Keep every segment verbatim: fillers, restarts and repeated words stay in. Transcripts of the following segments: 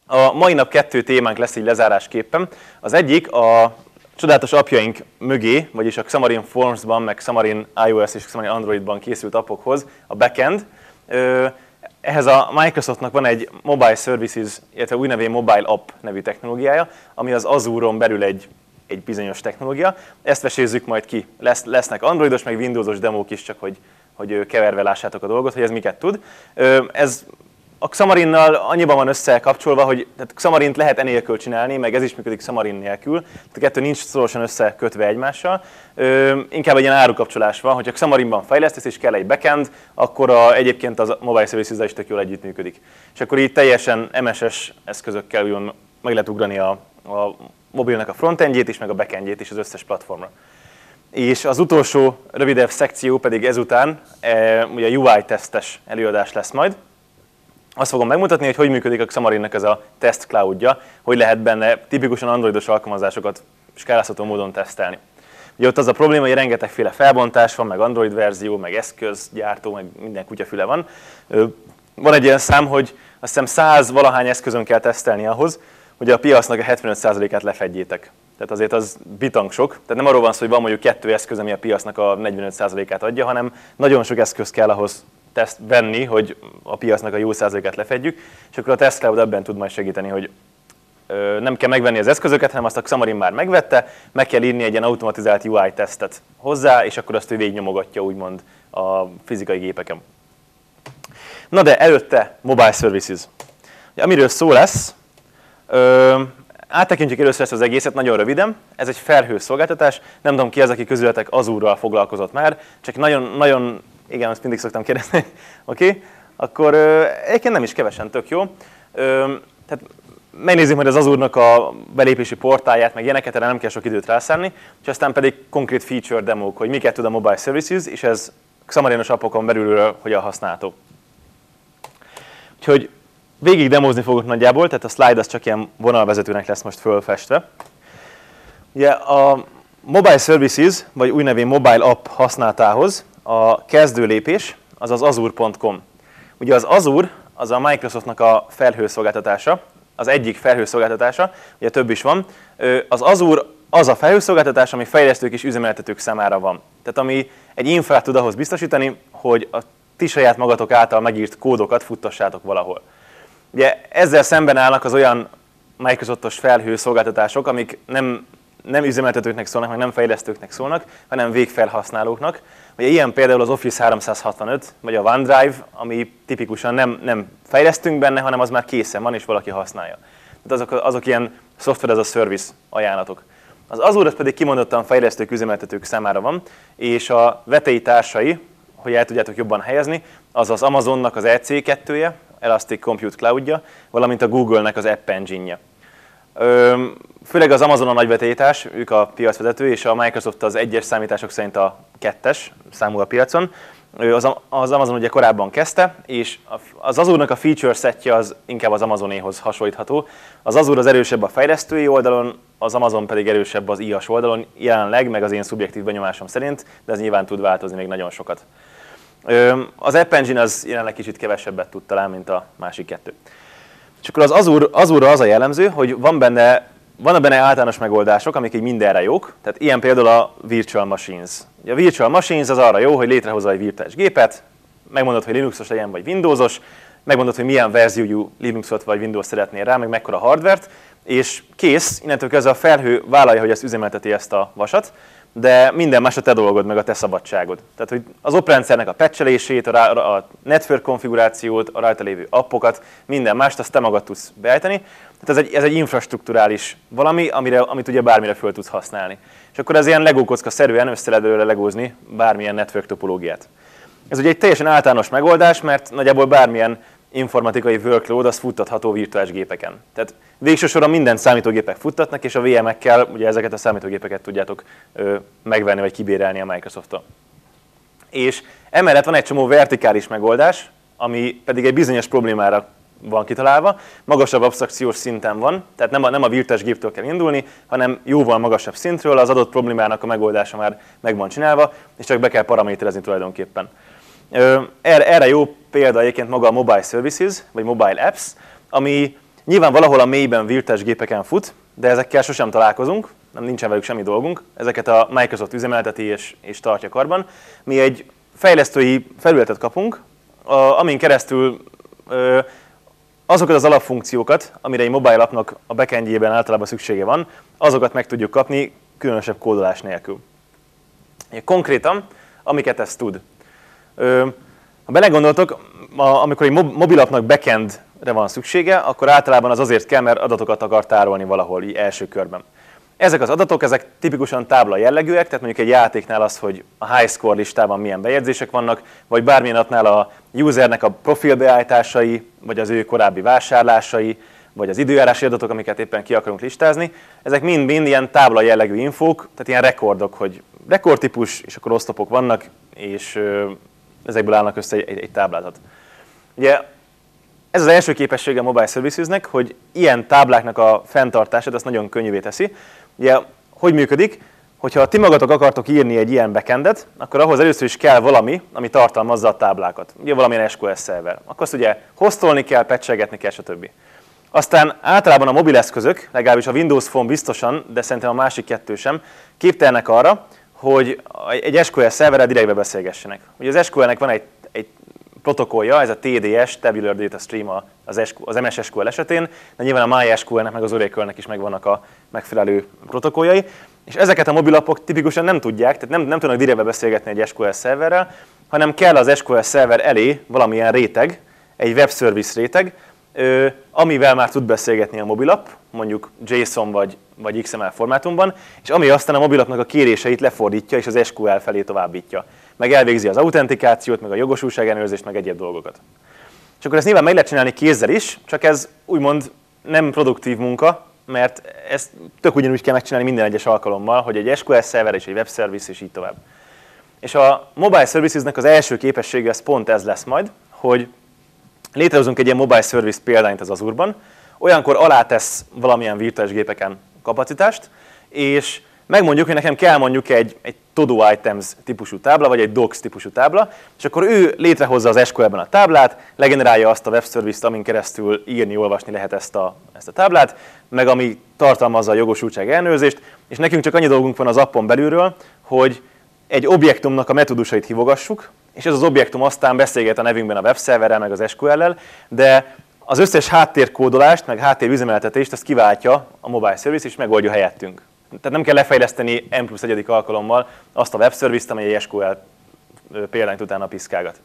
A mai nap kettő témánk lesz így lezárásképpen. Az egyik a csodálatos appjaink mögé, vagyis a Xamarin Forms-ban, meg Xamarin iOS és Xamarin Androidban készült appokhoz a backend. Ehhez a Microsoftnak van egy Mobile Services, illetve új nevén Mobile App nevű technológiája, ami az Azure-on belül egy, egy bizonyos technológia. Ezt vesézzük majd ki. Lesz, lesznek androidos, meg windowsos demók is, csak hogy, hogy keverve lássátok a dolgot, hogy ez miket tud. Ez a Xamarinnal annyiban van összekapcsolva, hogy tehát Xamarint lehet enélkül csinálni, meg ez is működik Xamarin nélkül. Tehát a kettő nincs szorosan összekötve egymással. Ö, inkább egy ilyen árukapcsolás van, hogyha Xamarinban fejlesztesz és kell egy backend, akkor a, egyébként az Mobile Services-zel is tök jól együttműködik. És akkor így teljesen em es es eszközökkel ugyan meg lehet ugrani a, a mobilnak a frontendjét is, meg a backendjét is az összes platformra. És az utolsó rövidebb szekció pedig ezután e, ugye a u i-tesztes előadás lesz majd. Azt fogom megmutatni, hogy hogy működik a Xamarinnek ez a test cloudja, hogy lehet benne tipikusan androidos alkalmazásokat skálázható módon tesztelni. Ugye ott az a probléma, hogy rengetegféle felbontás van, meg Android verzió, meg eszközgyártó, meg minden kutyafüle van. Van egy ilyen szám, hogy azt hiszem száz valahány eszközön kell tesztelni ahhoz, hogy a piacnak a hetvenöt százalékát lefedjétek. Tehát azért az bitang sok. Tehát nem arról van szó, hogy van mondjuk kettő eszköz, ami a piacnak a negyvenöt százalékát adja, hanem nagyon sok eszköz kell ahhoz teszt venni, hogy a piacnak a jó százalékát lefedjük, és akkor a Test Cloud ebben tud majd segíteni, hogy ö, nem kell megvenni az eszközöket, hanem azt a Xamarin már megvette, meg kell írni egy ilyen automatizált u i-tesztet hozzá, és akkor azt ő végignyomogatja úgymond a fizikai gépeken. Na de előtte Mobile Services. Amiről szó lesz, ö, áttekintjük először ezt az egészet nagyon röviden. Ez egy felhőszolgáltatás, nem tudom ki az, aki közületek Azure-ral foglalkozott már, csak nagyon, nagyon igen, azt mindig szoktam kérdezni. Oké, okay. Akkor ö, egyébként nem is kevesen, tök jó. Ö, tehát megnézzük majd az Azure-nak a belépési portáját, meg ilyeneket, erre nem kell sok időt rászánni, és aztán pedig konkrét feature demók, hogy miket tud a Mobile Services, és ez Xamarinos appokon belülről hogyan használható. Úgyhogy végig demózni fogok nagyjából, tehát a slide az csak ilyen vonalvezetőnek lesz most fölfestve. Ugye a Mobile Services, vagy új nevén Mobile App használatához a kezdő lépés az az azure pont com. Ugye az Azure az a Microsoftnak a felhőszolgáltatása, az egyik felhőszolgáltatása, ugye több is van. Az Azure az a felhőszolgáltatás, ami fejlesztők és üzemeltetők számára van. Tehát ami egy infrát tud ahhoz biztosítani, hogy a ti saját magatok által megírt kódokat futtassátok valahol. Ugye ezzel szemben állnak az olyan Microsoftos felhőszolgáltatások, amik nem nem üzemeltetőknek szólnak, meg nem fejlesztőknek szólnak, hanem végfelhasználóknak. Ugye ilyen például az Office háromszázhatvanöt, vagy a OneDrive, ami tipikusan nem, nem fejlesztünk benne, hanem az már készen van, és valaki használja. Tehát azok, azok ilyen software as a service ajánlatok. Az Azure az pedig kimondottan fejlesztők, üzemeltetők számára van, és a vetei társai, hogy el tudjátok jobban helyezni, az az Amazonnak az E C kettője, Elastic Compute Cloudja, valamint a Google-nek az App Engine-je. Főleg az Amazon a nagy vetélytárs, ők a piacvezető, és a Microsoft az egyes számítások szerint a kettes számú a piacon. Az Amazon ugye korábban kezdte, és az Azure-nak a feature setje az inkább az Amazonéhoz hasonlítható. Az Azure az erősebb a fejlesztői oldalon, az Amazon pedig erősebb az i á es oldalon, jelenleg, meg az én szubjektív benyomásom szerint, de ez nyilván tud változni még nagyon sokat. Az App Engine az jelenleg kicsit kevesebbet tud talán, mint a másik kettő. És akkor az Azure, Azure az a jellemző, hogy van benne, vannak benne általános megoldások, amik így mindenre jók, tehát ilyen például a Virtual Machines. A Virtual Machines az arra jó, hogy létrehozza egy virtuális gépet, megmondod, hogy Linuxos legyen vagy Windowsos, megmondod, hogy milyen verziójú Linuxot vagy Windows szeretnél rá, meg mekkora hardvert, és kész, innentől kezdve a felhő vállalja, hogy ezt üzemelteti ezt a vasat, de minden más a te dolgod, meg a te szabadságod. Tehát, hogy az oprendszernek a patchelését, a network konfigurációt, a rajta lévő appokat, minden mást, azt te magad tudsz beállítani. Tehát ez egy, ez egy infrastrukturális valami, amire, amit ugye bármire föl tudsz használni. És akkor ez ilyen Lego kocka szerűen össze lehet belőle legózni bármilyen network topológiát. Ez ugye egy teljesen általános megoldás, mert nagyjából bármilyen informatikai workload az futtatható virtuális gépeken. Tehát végső soron minden számítógépek futtatnak, és a vé em-ekkel ugye ezeket a számítógépeket tudjátok ö, megvenni vagy kibérelni a Microsofttól. És emellett van egy csomó vertikális megoldás, ami pedig egy bizonyos problémára van kitalálva, magasabb absztrakciós szinten van, tehát nem a, nem a virtuális géptől kell indulni, hanem jóval magasabb szintről, az adott problémának a megoldása már meg van csinálva, és csak be kell paraméterezni tulajdonképpen. Erre jó példa egyébként maga a Mobile Services, vagy Mobile Apps, ami Nyilván valahol a mélyben virtuális gépeken fut, de ezekkel sosem találkozunk, nem nincsen velük semmi dolgunk. Ezeket a Microsoft üzemelteti és, és tartja karban. Mi egy fejlesztői felületet kapunk, a, amin keresztül ö, azokat az alapfunkciókat, amire egy mobile appnak a backendjében általában szüksége van, azokat meg tudjuk kapni különösebb kódolás nélkül. Konkrétan, amiket ez tud. Ö, ha belegondoltok, amikor egy mobil appnak backendre van szüksége, akkor általában az azért kell, mert adatokat akar tárolni valahol így első körben. Ezek az adatok, ezek tipikusan tábla jellegűek, tehát mondjuk egy játéknál az, hogy a high score listában milyen bejegyzések vannak, vagy bármilyen appnál a usernek a profilbeállításai, vagy az ő korábbi vásárlásai, vagy az időjárási adatok, amiket éppen ki akarunk listázni. Ezek mind-mind ilyen tábla jellegű infók, tehát ilyen rekordok, hogy rekordtípus, és akkor oszlopok vannak, és ezekből állnak össze egy, egy táblázat. Ugye ez az első képessége a Mobile Servicesnek, hogy ilyen tábláknak a fenntartását azt nagyon könnyűvé teszi. Ugye, hogy működik? Hogyha ti magatok akartok írni egy ilyen backendet, akkor ahhoz először is kell valami, ami tartalmazza a táblákat. Ugye valamilyen es kú el szerver. Akkor azt ugye hostolni kell, patchelgetni kell, stb. Aztán általában a mobileszközök, legalábbis a Windows Phone biztosan, de szerintem a másik kettő sem, képtelnek arra, hogy egy es kú el szerverrel direktbe beszélgessenek. Ugye az es kú elnek van egy, egy protokollja, ez a té dé es, Tabular Data Stream az, az em es es kú el esetén, de nyilván a MySQL-nek meg az Oracle-nek is megvannak a megfelelő protokolljai, és ezeket a mobilappok tipikusan nem tudják, tehát nem, nem tudnak direktbe beszélgetni egy es kú el szerverrel, hanem kell az es kú el szerver elé valamilyen réteg, egy web service réteg, amivel már tud beszélgetni a mobilapp, mondjuk JSON vagy, vagy iksz em el formátumban, és ami aztán a mobilappnak a kéréseit lefordítja és az es kú el felé továbbítja. Meg elvégzi az autentikációt, meg a jogosultságellenőrzést, meg egyéb dolgokat. És akkor ezt nyilván meg lehet csinálni kézzel is, csak ez úgymond nem produktív munka, mert ezt tök ugyanúgy kell megcsinálni minden egyes alkalommal, hogy egy es kú el szerver és egy web service és így tovább. És a Mobile Servicesnek az első képessége ez pont ez lesz majd, hogy létrehozunk egy ilyen mobile service példányt az Azure-ban, olyankor alátesz valamilyen virtuális gépeken kapacitást, és megmondjuk, hogy nekem kell mondjuk egy, egy todo items típusú tábla, vagy egy docs típusú tábla, és akkor ő létrehozza az es kú el-ben a táblát, legenerálja azt a web service-t, amin keresztül írni, olvasni lehet ezt a, ezt a táblát, meg ami tartalmazza a jogosultság ellenőrzést, és nekünk csak annyi dolgunk van az appon belülről, hogy egy objektumnak a metódusait hívogassuk, és ez az objektum aztán beszélget a nevünkben a webszerverrel, meg az es kú el-lel, de az összes háttérkódolást, meg háttérüzemeltetést azt kiváltja a mobile service, és megoldja helyettünk. Tehát nem kell lefejleszteni n plusz egyedik alkalommal azt a web service-t, amely egy es kú el példányt utána piszkálgat.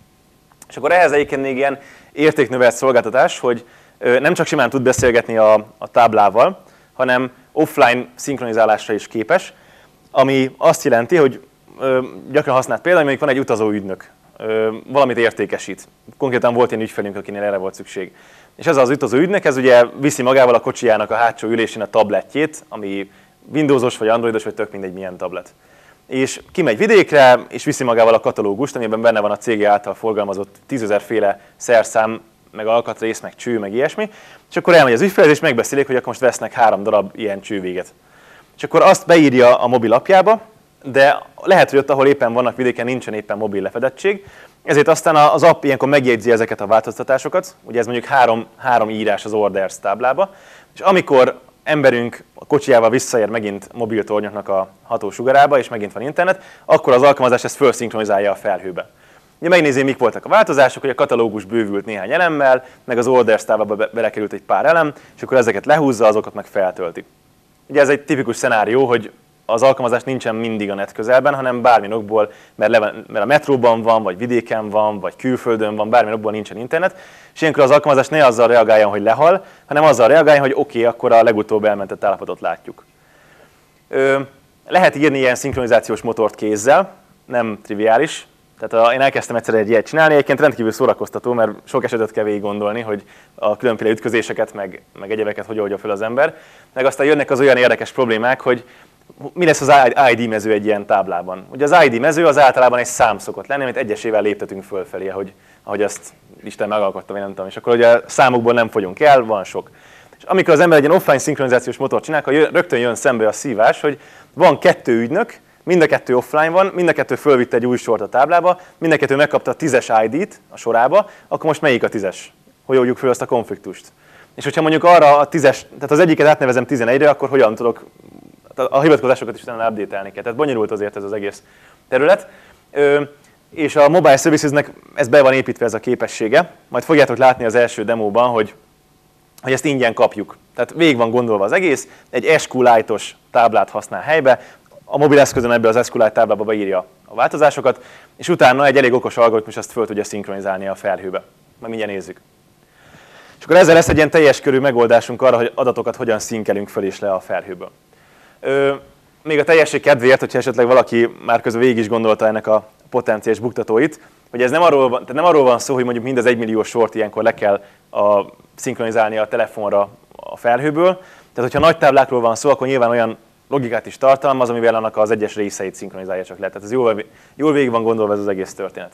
És akkor ehhez egyébként még ilyen értéknövelt szolgáltatás, hogy nem csak simán tud beszélgetni a, a táblával, hanem offline szinkronizálásra is képes, ami azt jelenti, hogy ö, gyakran használt például, hogy van egy utazó ügynök, ö, valamit értékesít. Konkrétan volt ilyen ügyfelünk, akinél erre volt szükség. És ez az utazó ügynök, ez ugye viszi magával a kocsijának a hátsó ülésén a tabletjét, ami Windowsos vagy Androidos, vagy tök mindegy milyen tablet. És kimegy vidékre, és viszi magával a katalógust, amiben benne van a cége által forgalmazott tízezer féle szerszám, meg alkatrész, meg cső, meg ilyesmi. És akkor elmegy az ügyfelhez, és megbeszélik, hogy akkor most vesznek három darab ilyen csővéget. És akkor azt beírja a mobil appjába, de lehet, hogy ott, ahol éppen vannak vidéken, nincsen éppen mobil lefedettség, ezért aztán az app ilyenkor megjegyzi ezeket a változtatásokat, ugye ez mondjuk három, három írás az orders táblába, és amikor emberünk a kocsijával visszaér megint mobiltornyoknak a hatósugarába, és megint van internet, akkor az alkalmazás ezt felszinkronizálja a felhőbe. Ugye megnézi, mik voltak a változások, hogy a katalógus bővült néhány elemmel, meg az orders táblába belekerült egy pár elem, és akkor ezeket lehúzza, azokat meg feltölti. Ugye ez egy tipikus szenárió, hogy az alkalmazás nincsen mindig a net közelben, hanem bármilyen okból, mert, le, mert a metróban van, vagy vidéken van, vagy külföldön van, bármilyen okból nincsen internet, és ilyenkor az alkalmazás ne azzal reagáljon, hogy lehal, hanem azzal reagáljon, hogy oké, okay, akkor a legutóbb elmentett állapotot látjuk. Ö, lehet írni ilyen szinkronizációs motort kézzel, nem triviális. Tehát a, én elkezdtem egyszer egy ilyet csinálni, egyébként rendkívül szórakoztató, mert sok esetet kell végig gondolni, hogy a különféle ütközéseket, meg, meg egyebeket hogy oldja fel az ember. Meg aztán jönnek az olyan érdekes problémák, hogy mi lesz az i dé mező egy ilyen táblában. Ugye az i dé mező az általában egy szám szokott lenni, amit egyesével léptetünk fölfelé, ahogy, ahogy azt Isten megalkotta, vagy nem tudom. És akkor ugye a számokból nem fogyunk el, van sok. És amikor az ember egy ilyen offline szinkronizációs motort csinál, akkor rögtön jön szembe a szívás, hogy van kettő ügynök, mind a kettő offline van, mind a kettő fölvitte egy új sort a táblába, mind a kettő megkapta a tízes i dét a sorába, akkor most melyik a tízes? Hogy oldjuk föl azt a konfliktust? És hogyha mondjuk arra a tízes, tehát az egyiket átnevezem tizenegyre, akkor hogyan tudok a hivatkozásokat is utána update-elni kell. Tehát bonyolult azért ez az egész terület. Ö, és a Mobile Servicesnek ez be van építve ez a képessége. Majd fogjátok látni az első demóban, hogy, hogy ezt ingyen kapjuk. Tehát végig van gondolva az egész, egy SQLite-os táblát használ helybe, a mobileszközön ebbe az SQLite táblába beírja a változásokat, és utána egy elég okos algoritmus azt föl tudja szinkronizálni a felhőbe. Majd mindjárt nézzük. És akkor ezzel lesz egy ilyen teljes körű megoldásunk arra, hogy adatokat hogyan szinkelünk föl és le a felhőből. Ö, még a teljesség kedvéért, hogyha esetleg valaki már közben végig is gondolta ennek a potenciális buktatóit, hogy ez nem arról van, tehát nem arról van szó, hogy mondjuk mind az egymillió sort ilyenkor le kell a, szinkronizálni a telefonra a felhőből. Tehát, hogyha nagy táblákról van szó, akkor nyilván olyan logikát is tartalmaz, amivel annak az egyes részeit szinkronizálja csak le. Tehát ez jól, jól végig van gondolva ez az egész történet.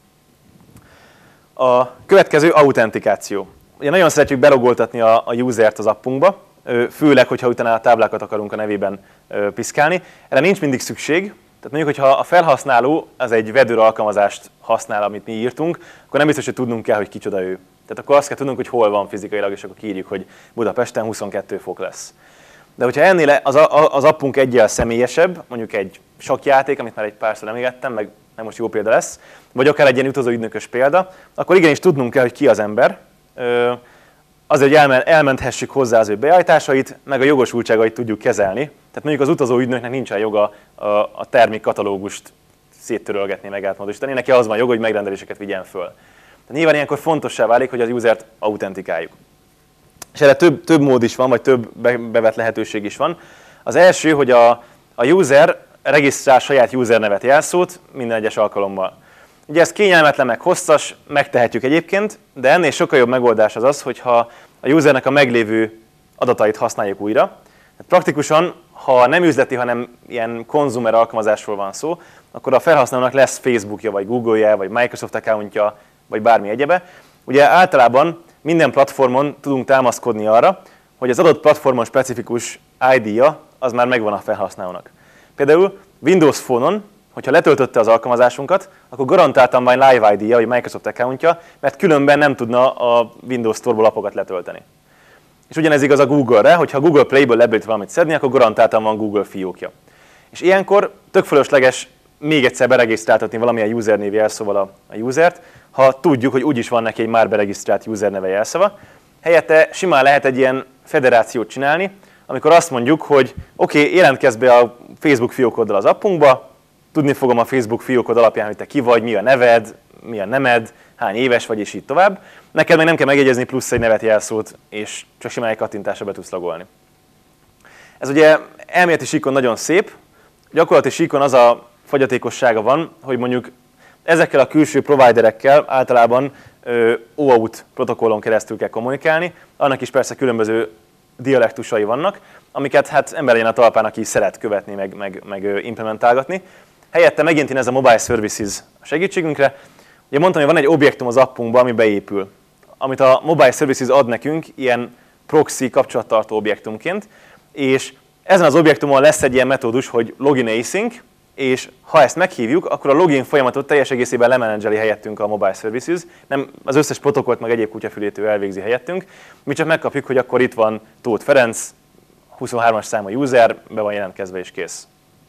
A következő autentikáció. Ugye nagyon szeretjük belogoltatni a, a usert az appunkba, főleg, hogyha utána a táblákat akarunk a nevében piszkálni. Erre nincs mindig szükség. Tehát mondjuk, hogyha a felhasználó az egy Weather alkalmazást használ, amit mi írtunk, akkor nem biztos, hogy tudnunk kell, hogy kicsoda ő. Tehát akkor azt kell tudnunk, hogy hol van fizikailag, és akkor kiírjuk, hogy Budapesten huszonkettő fok lesz. De hogyha ennél az, az appunk egyel személyesebb, mondjuk egy sakkjáték, amit már egy párszor emlékeztem, meg nem most jó példa lesz, vagy akár egy ilyen utazóügynökös példa, akkor igenis tudnunk kell, hogy ki az ember, azért, hogy elmenthessük hozzá az ő beállításait, meg a jogosultságait tudjuk kezelni. Tehát mondjuk az utazóügynöknek nincsen joga a termékkatalógust széttörölgetni, meg átmódosítani, neki az van joga, hogy megrendeléseket vigyen föl. Tehát nyilván ilyenkor fontossá válik, hogy az usert autentikáljuk. És erre több, több mód is van, vagy több bevett lehetőség is van. Az első, hogy a, a user regisztrál saját user nevet, jelszót minden egyes alkalommal. Ugye ez kényelmetlen, meg hosszas, megtehetjük egyébként, de ennél sokkal jobb megoldás az az, hogyha a usernek a meglévő adatait használjuk újra. Hát praktikusan, ha nem üzleti, hanem ilyen konzumer alkalmazásról van szó, akkor a felhasználónak lesz Facebookja, vagy Google-je, vagy Microsoft accountja, vagy bármi egyebe. Ugye általában minden platformon tudunk támaszkodni arra, hogy az adott platformon specifikus I D-ja az már megvan a felhasználónak. Például Windows Phone-on, hogyha letöltötte az alkalmazásunkat, akkor garantáltan van Live I D-ja, vagy Microsoft accountja, mert különben nem tudna a Windows Store-ból lapokat letölteni. És ugyanez igaz a Google-re, hogyha Google Play-ből lebőtt valamit szedni, akkor garantáltan van Google fiókja. És ilyenkor tök fölösleges még egyszer beregisztráltatni valamilyen usernév jelszóval a, a usert, ha tudjuk, hogy úgyis van neki egy már beregisztrált userneve jelszava. Helyette simán lehet egy ilyen federációt csinálni, amikor azt mondjuk, hogy oké, okay, jelentkezz be a Facebook fiókoddal az appunkba, tudni fogom a Facebook fiókod alapján, hogy te ki vagy, mi a neved, mi a nemed, hány éves vagy, és így tovább. Neked meg nem kell megjegyezni plusz egy nevet, jelszót, és csak simán egy kattintásra be tudsz logolni. Ez ugye elméleti síkon nagyon szép, gyakorlati síkon az a fogyatékossága van, hogy mondjuk ezekkel a külső providerekkel általában O auth protokollon keresztül kell kommunikálni, annak is persze különböző dialektusai vannak, amiket hát ember legyen a talpán, aki szeret követni, meg, meg, meg implementálgatni. Helyette megint én ez a Mobile Services a segítségünkre. Ugye mondtam, hogy van egy objektum az appunkban, ami beépül, amit a Mobile Services ad nekünk ilyen proxy kapcsolattartó objektumként, és ezen az objektumon lesz egy ilyen metódus, hogy login async, és ha ezt meghívjuk, akkor a login folyamatot teljes egészében lemenedzseli helyettünk a Mobile Services, nem az összes protokollt meg egyéb kutyafülét elvégzi helyettünk, mi csak megkapjuk, hogy akkor itt van Tóth Ferenc, huszonhármas számú user, be van jelentkezve és kész.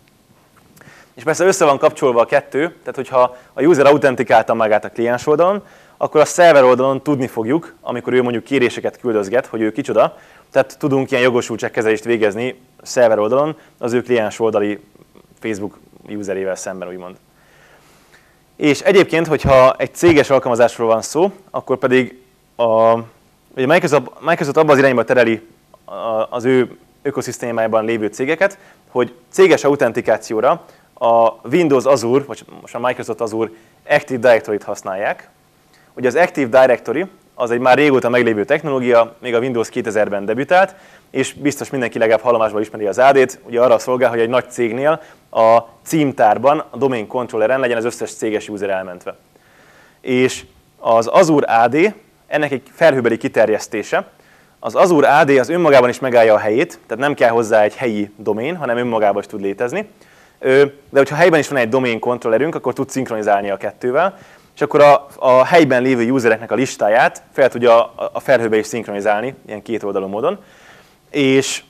És persze össze van kapcsolva a kettő, tehát hogyha a user autentikálta magát a kliens oldalon, akkor a szerver oldalon tudni fogjuk, amikor ő mondjuk kéréseket küldözget, hogy ő kicsoda, tehát tudunk ilyen jogosultságkezelést végezni a szerver oldalon az ő kliens oldali Facebook userével szemben, úgymond. És egyébként, hogyha egy céges alkalmazásról van szó, akkor pedig a, ugye Microsoft, Microsoft abban az irányba tereli az ő ökoszisztémájában lévő cégeket, hogy céges autentikációra a Windows Azure, vagy most a Microsoft Azure Active Directory-t használják. Ugye az Active Directory az egy már régóta meglévő technológia, még a Windows kétezerben debütált, és biztos mindenki legalább hallomásban ismeri az á dét, ugye arra szolgál, hogy egy nagy cégnél a címtárban, a domain controlleren legyen az összes céges user elmentve. És az Azure á dé, ennek egy felhőbeli kiterjesztése. Az Azure á dé az önmagában is megállja a helyét, tehát nem kell hozzá egy helyi domain, hanem önmagában is tud létezni. De hogyha helyben is van egy domain controllerünk, akkor tud szinkronizálni a kettővel, és akkor a, a helyben lévő usereknek a listáját fel tudja a, a felhőbe is szinkronizálni, ilyen két oldalú módon. És,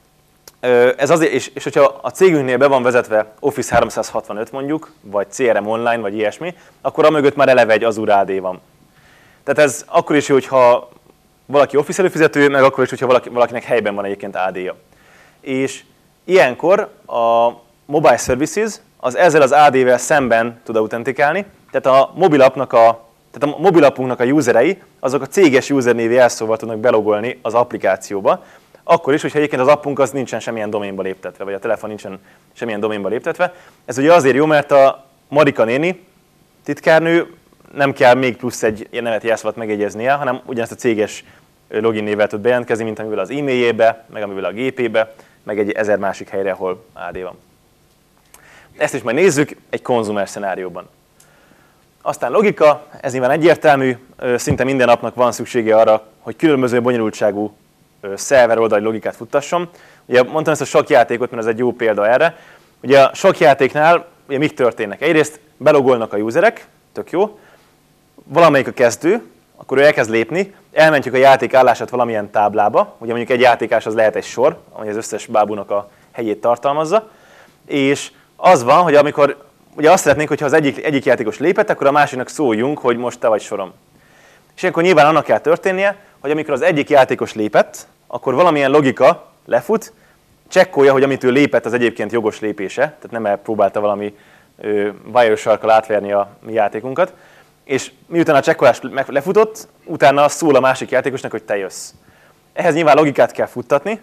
ez azért, és, és hogyha a cégünknél be van vezetve Office háromszázhatvanöt mondjuk, vagy cé er em Online, vagy ilyesmi, akkor amögött már eleve egy Azure á dé van. Tehát ez akkor is jó, hogyha valaki Office előfizető, meg akkor is, hogyha valaki, valakinek helyben van egyébként á dé-ja. És ilyenkor a Mobile Services az ezzel az á dé-vel szemben tud autentikálni, tehát a mobilappnak a, tehát a mobilapunknak a userei, azok a céges usernévi jelszóval tudnak belogolni az applikációba, akkor is, hogyha egyébként az appunk az nincsen semmilyen doménba léptetve, vagy a telefon nincsen semmilyen doménba léptetve. Ez ugye azért jó, mert a Marika néni, titkárnő, nem kell még plusz egy nevet jelszót megjegyeznie, hanem ugyanezt a céges login névvel tud bejelentkezni, mint amivel az e-mailjébe, meg amivel a gépébe, meg egy ezer másik helyre, ahol á dé van. Ezt is majd nézzük egy konzumer szenárióban. Aztán logika, ez nyilván egyértelmű, szinte minden napnak van szüksége arra, hogy különböző bonyolultságú szerver oldali logikát futtasson. Ugye mondtam ezt a sakjátékot, mert ez egy jó példa erre. Ugye a sakjátéknál ugye mik történnek? Egyrészt belogolnak a userek, tök jó, valamelyik a kezdő, akkor ő elkezd lépni, elmentjük a játék állását valamilyen táblába, ugye mondjuk egy játékás az lehet egy sor, ami az összes bábúnak a helyét tartalmazza, és az van, hogy amikor ugye azt szeretnénk, hogyha az egyik, egyik játékos lépett, akkor a másiknak szóljunk, hogy most te vagy sorom. És ilyenkor nyilván annak kell történnie, hogy amikor az egyik játékos lépett, akkor valamilyen logika lefut, csekkolja, hogy amit ő lépett, az egyébként jogos lépése, tehát nem elpróbálta valami Wiresharkkal átverni a mi játékunkat, és miután a csekkolás lefutott, utána szól a másik játékosnak, hogy te jössz. Ehhez nyilván logikát kell futtatni,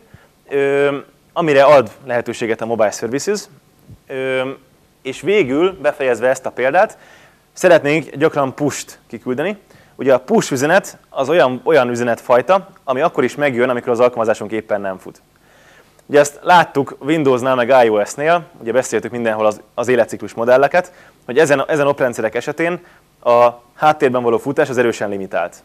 amire ad lehetőséget a Mobile Services, és végül, befejezve ezt a példát, szeretnénk gyakran push-t kiküldeni. Ugye a push üzenet az olyan, olyan üzenetfajta, ami akkor is megjön, amikor az alkalmazásunk éppen nem fut. Ugye ezt láttuk Windowsnál, meg iOS-nél, ugye beszéltük mindenhol az, az életciklus modelleket, hogy ezen, ezen oprendszerek esetén a háttérben való futás az erősen limitált.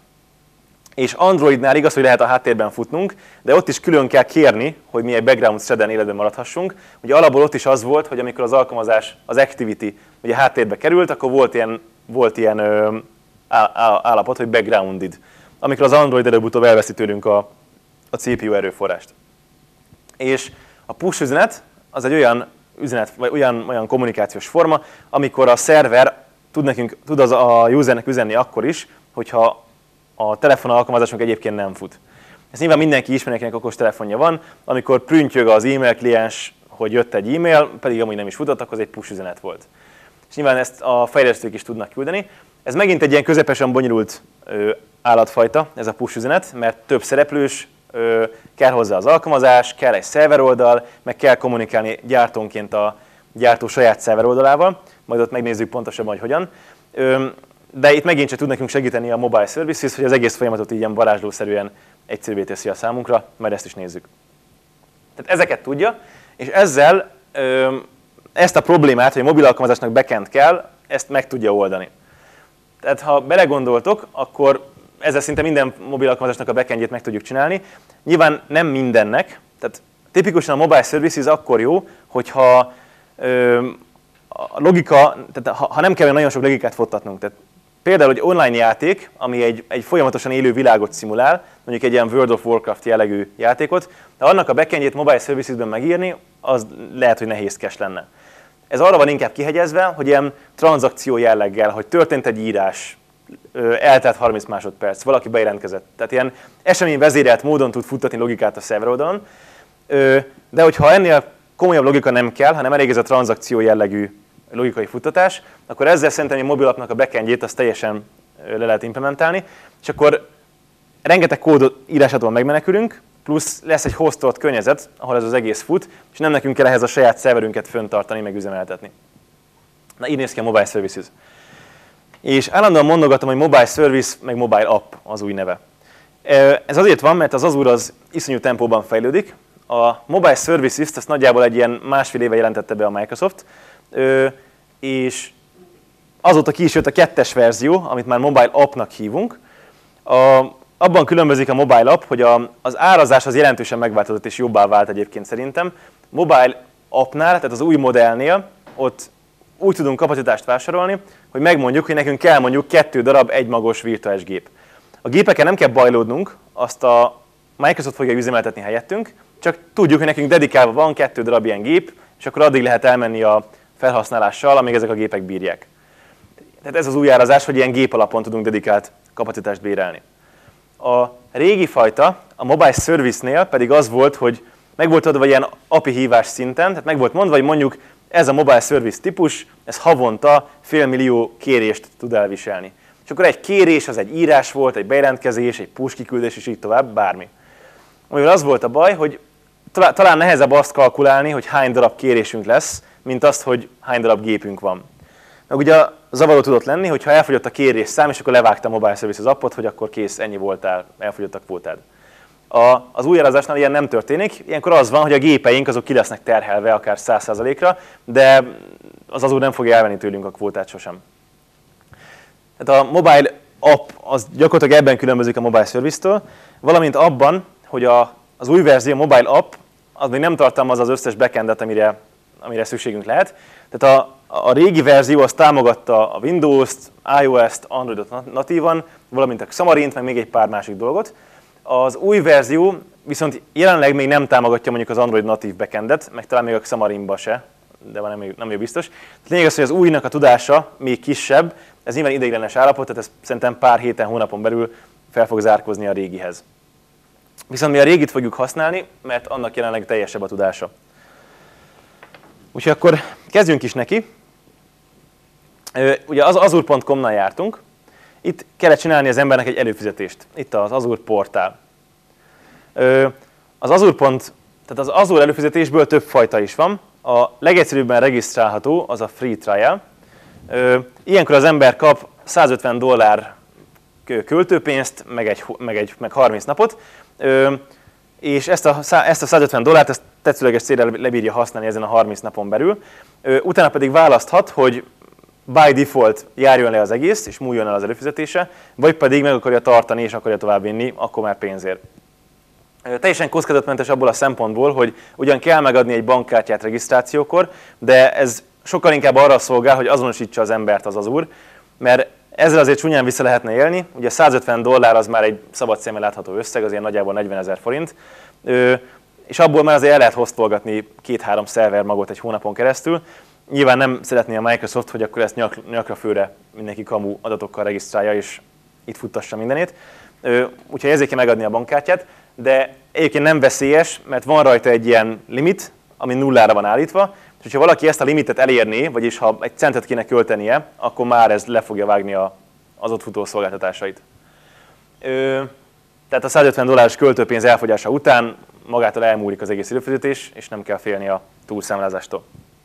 És Androidnál igaz, hogy lehet a háttérben futnunk, de ott is külön kell kérni, hogy mi egy background threaden életben maradhassunk. Ugye alapból ott is az volt, hogy amikor az alkalmazás, az activity ugye háttérbe került, akkor volt ilyen, volt ilyen ö, állapot, hogy backgrounded, amikor az Android előbb-utóbb elveszi tőlünk a, a cé pé u erőforrást. És a push üzenet az egy olyan üzenet, vagy olyan, olyan kommunikációs forma, amikor a szerver tud, nekünk, tud az a usernek üzenni akkor is, hogyha a telefon alkalmazásunk egyébként nem fut. Ezt nyilván mindenki ismer, akinek okos telefonja van, amikor prüntjög az e-mail kliens, hogy jött egy e-mail, pedig amúgy nem is futott, akkor az egy push üzenet volt. És nyilván ezt a fejlesztők is tudnak küldeni. Ez megint egy ilyen közepesen bonyolult ö, állatfajta, ez a push üzenet, mert több szereplős, ö, kell hozzá az alkalmazás, kell egy szerver oldal, meg kell kommunikálni gyártónként a gyártó saját szerver oldalával, majd ott megnézzük pontosabban, hogy hogyan. Ö, de itt megint csak tud nekünk segíteni a Mobile Services, hogy az egész folyamatot ilyen varázslószerűen egyszerűvé teszi a számunkra, majd ezt is nézzük. Tehát ezeket tudja, és ezzel ö, ezt a problémát, hogy a mobil alkalmazásnak backend kell, ezt meg tudja oldani. Tehát ha belegondoltok, akkor ezzel szinte minden mobil alkalmazásnak a backendjét meg tudjuk csinálni. Nyilván nem mindennek, tehát tipikusan a Mobile Services akkor jó, hogyha ö, a logika, tehát ha, ha nem kell nagyon sok logikát futtatnunk. Tehát például egy online játék, ami egy, egy folyamatosan élő világot szimulál, mondjuk egy ilyen World of Warcraft jellegű játékot, de annak a backendjét Mobile Services-ben megírni, az lehet, hogy nehézkes lenne. Ez arra van inkább kihegyezve, hogy ilyen tranzakció jelleggel, hogy történt egy írás, eltelt harminc másodperc, valaki bejelentkezett. Tehát ilyen eseményvezérelt módon tud futtatni logikát a szerver oldalon. De hogyha ennél komolyabb logika nem kell, hanem elég ez a tranzakció jellegű logikai futtatás, akkor ezzel szerintem egy mobilapnak a backendjét azt teljesen le lehet implementálni, és akkor rengeteg kód írásától megmenekülünk, plusz lesz egy hostolt környezet, ahol ez az egész fut, és nem nekünk kell ehhez a saját szerverünket föntartani, meg üzemeltetni. Na, így néz ki a Mobile Services. És állandóan mondogatom, hogy Mobile Service, meg Mobile App az új neve. Ez azért van, mert az Azure az iszonyú tempóban fejlődik. A Mobile Services-t ezt nagyjából egy ilyen másfél éve jelentette be a Microsoft, és azóta ki is jött a kettes verzió, amit már Mobile App-nak hívunk. A, abban különbözik a Mobile App, hogy a, az árazás az jelentősen megváltozott és jobbá vált egyébként szerintem. Mobile App-nál, tehát az új modellnél, ott úgy tudunk kapacitást vásárolni, hogy megmondjuk, hogy nekünk kell mondjuk kettő darab egymagos virtuális gép. A gépeken nem kell bajlódnunk, azt a Microsoft fogja üzemeltetni helyettünk, csak tudjuk, hogy nekünk dedikálva van kettő darab ilyen gép, és akkor addig lehet elmenni a felhasználással, amíg ezek a gépek bírják. Tehát ez az új árazás, hogy ilyen gép alapon tudunk dedikált kapacitást bérelni. A régi fajta, a mobile service-nél pedig az volt, hogy meg volt adva ilyen á pé i hívás szinten, tehát meg volt mondva, hogy mondjuk ez a mobile service típus, ez havonta fél millió kérést tud elviselni. És akkor egy kérés, az egy írás volt, egy bejelentkezés, egy push kiküldés, és így tovább, bármi. Amivel az volt a baj, hogy talán nehezebb azt kalkulálni, hogy hány darab kérésünk lesz, mint azt, hogy hány darab gépünk van. Meg ugye zavaró tudott lenni, hogyha elfogyott a kérés szám, és akkor levágta a Mobile Services appot, hogy akkor kész, ennyi voltál, elfogyott a kvótád. A, az új árazásnál ilyen nem történik, ilyenkor az van, hogy a gépeink azok ki lesznek terhelve akár száz százalékra, de az azul nem fogja elvenni tőlünk a kvótát sosem. Tehát a mobile app az gyakorlatilag ebben különbözik a mobile service-től, valamint abban, hogy a, az új verzió, a mobile app, az még nem tartalmaz az összes backendet, amire, amire szükségünk lehet. Tehát a, a régi verzió az támogatta a Windows-t, iOS-t, Androidot natívan, valamint a Xamarint, meg még egy pár másik dolgot. Az új verzió viszont jelenleg még nem támogatja mondjuk az Android natív backendet, meg talán még a Xamarinba se, de van nem, nem vagyok biztos. Lényeg az, hogy az újnak a tudása még kisebb, ez nyilván ideiglenes állapot, tehát ez szerintem pár héten, hónapon belül fel fog zárkózni a régihez. Viszont mi a régit fogjuk használni, mert annak jelenleg teljesebb a tudása. Úgyhogy akkor kezdjünk is neki. Ugye az azure pont com-nál jártunk. Itt kellett csinálni az embernek egy előfizetést. Itt az Azure portál. Az Azure pont, tehát az Azure előfizetésből több fajta is van. A legegyszerűbben regisztrálható az a free trial. Ilyenkor az ember kap százötven dollár költőpénzt, meg, egy, meg, egy, meg harminc napot, és ezt a, ezt a százötven dollárt ezt tetszőleges célra lebírja használni ezen a harminc napon belül. Utána pedig választhat, hogy by default járjon le az egész, és múljon el az előfizetése, vagy pedig meg akarja tartani, és akarja továbbvinni, akkor már pénzért. Teljesen kockázatmentes abból a szempontból, hogy ugyan kell megadni egy bankkártyát regisztrációkor, de ez sokkal inkább arra szolgál, hogy azonosítsa az embert az Azure, mert ezzel azért csúnyán vissza lehetne élni. Ugye százötven dollár az már egy szabad szemmel látható összeg, az ilyen nagyjából negyvenezer forint, és abból már azért el lehet hostolgatni két-három szerver magot egy hónapon keresztül. Nyilván nem szeretné a Microsoft, hogy akkor ezt nyak, nyakra főre mindenki kamu adatokkal regisztrálja, és itt futtassa mindenét. Úgyhogy ezért kell megadni a bankkártyát, de egyébként nem veszélyes, mert van rajta egy ilyen limit, ami nullára van állítva, és hogyha valaki ezt a limitet elérné, vagyis ha egy centet kéne költenie, akkor már ez le fogja vágni az ott futó szolgáltatásait. Tehát a százötven dolláros költőpénz elfogyása után magától elmúlik az egész időfizetés, és nem kell félni a túlszámlázástól.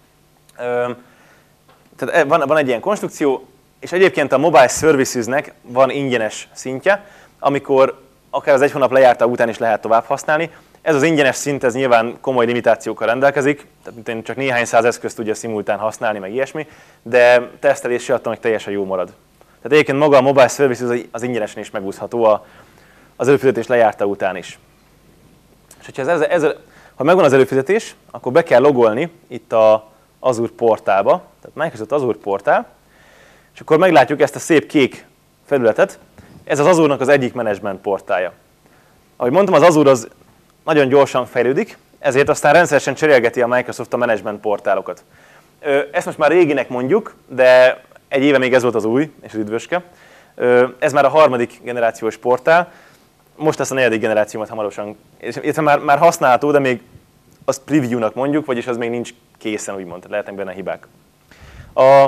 Tehát van, van egy ilyen konstrukció, és egyébként a Mobile Services-nek van ingyenes szintje, amikor akár az egy hónap lejárta után is lehet tovább használni. Ez az ingyenes szint, ez nyilván komoly limitációkkal rendelkezik, tehát csak néhány száz eszközt tudja szimultán használni, meg ilyesmi, de tesztelési attól meg teljesen jó marad. Tehát egyébként maga a Mobile Services az ingyenesen is megúszható az előfizetés lejárta után is. És hogyha ez, ez, ez, ha megvan az előfizetés, akkor be kell logolni itt az Azure portálba, tehát Microsoft Azure portál, és akkor meglátjuk ezt a szép kék felületet. Ez az Azure-nak az egyik menedzsment portálja. Ahogy mondtam, az Azure az nagyon gyorsan fejlődik, ezért aztán rendszeresen cserélgeti a Microsoft a management portálokat. Ezt most már réginek mondjuk, de egy éve még ez volt az új, és az üdvöske. Ez már a harmadik generációs portál, most lesz a negyedik generációmat hamarosan, illetve már, már használható, de még azt preview-nak mondjuk, vagyis az még nincs készen, úgymond, lehetnek benne hibák. A,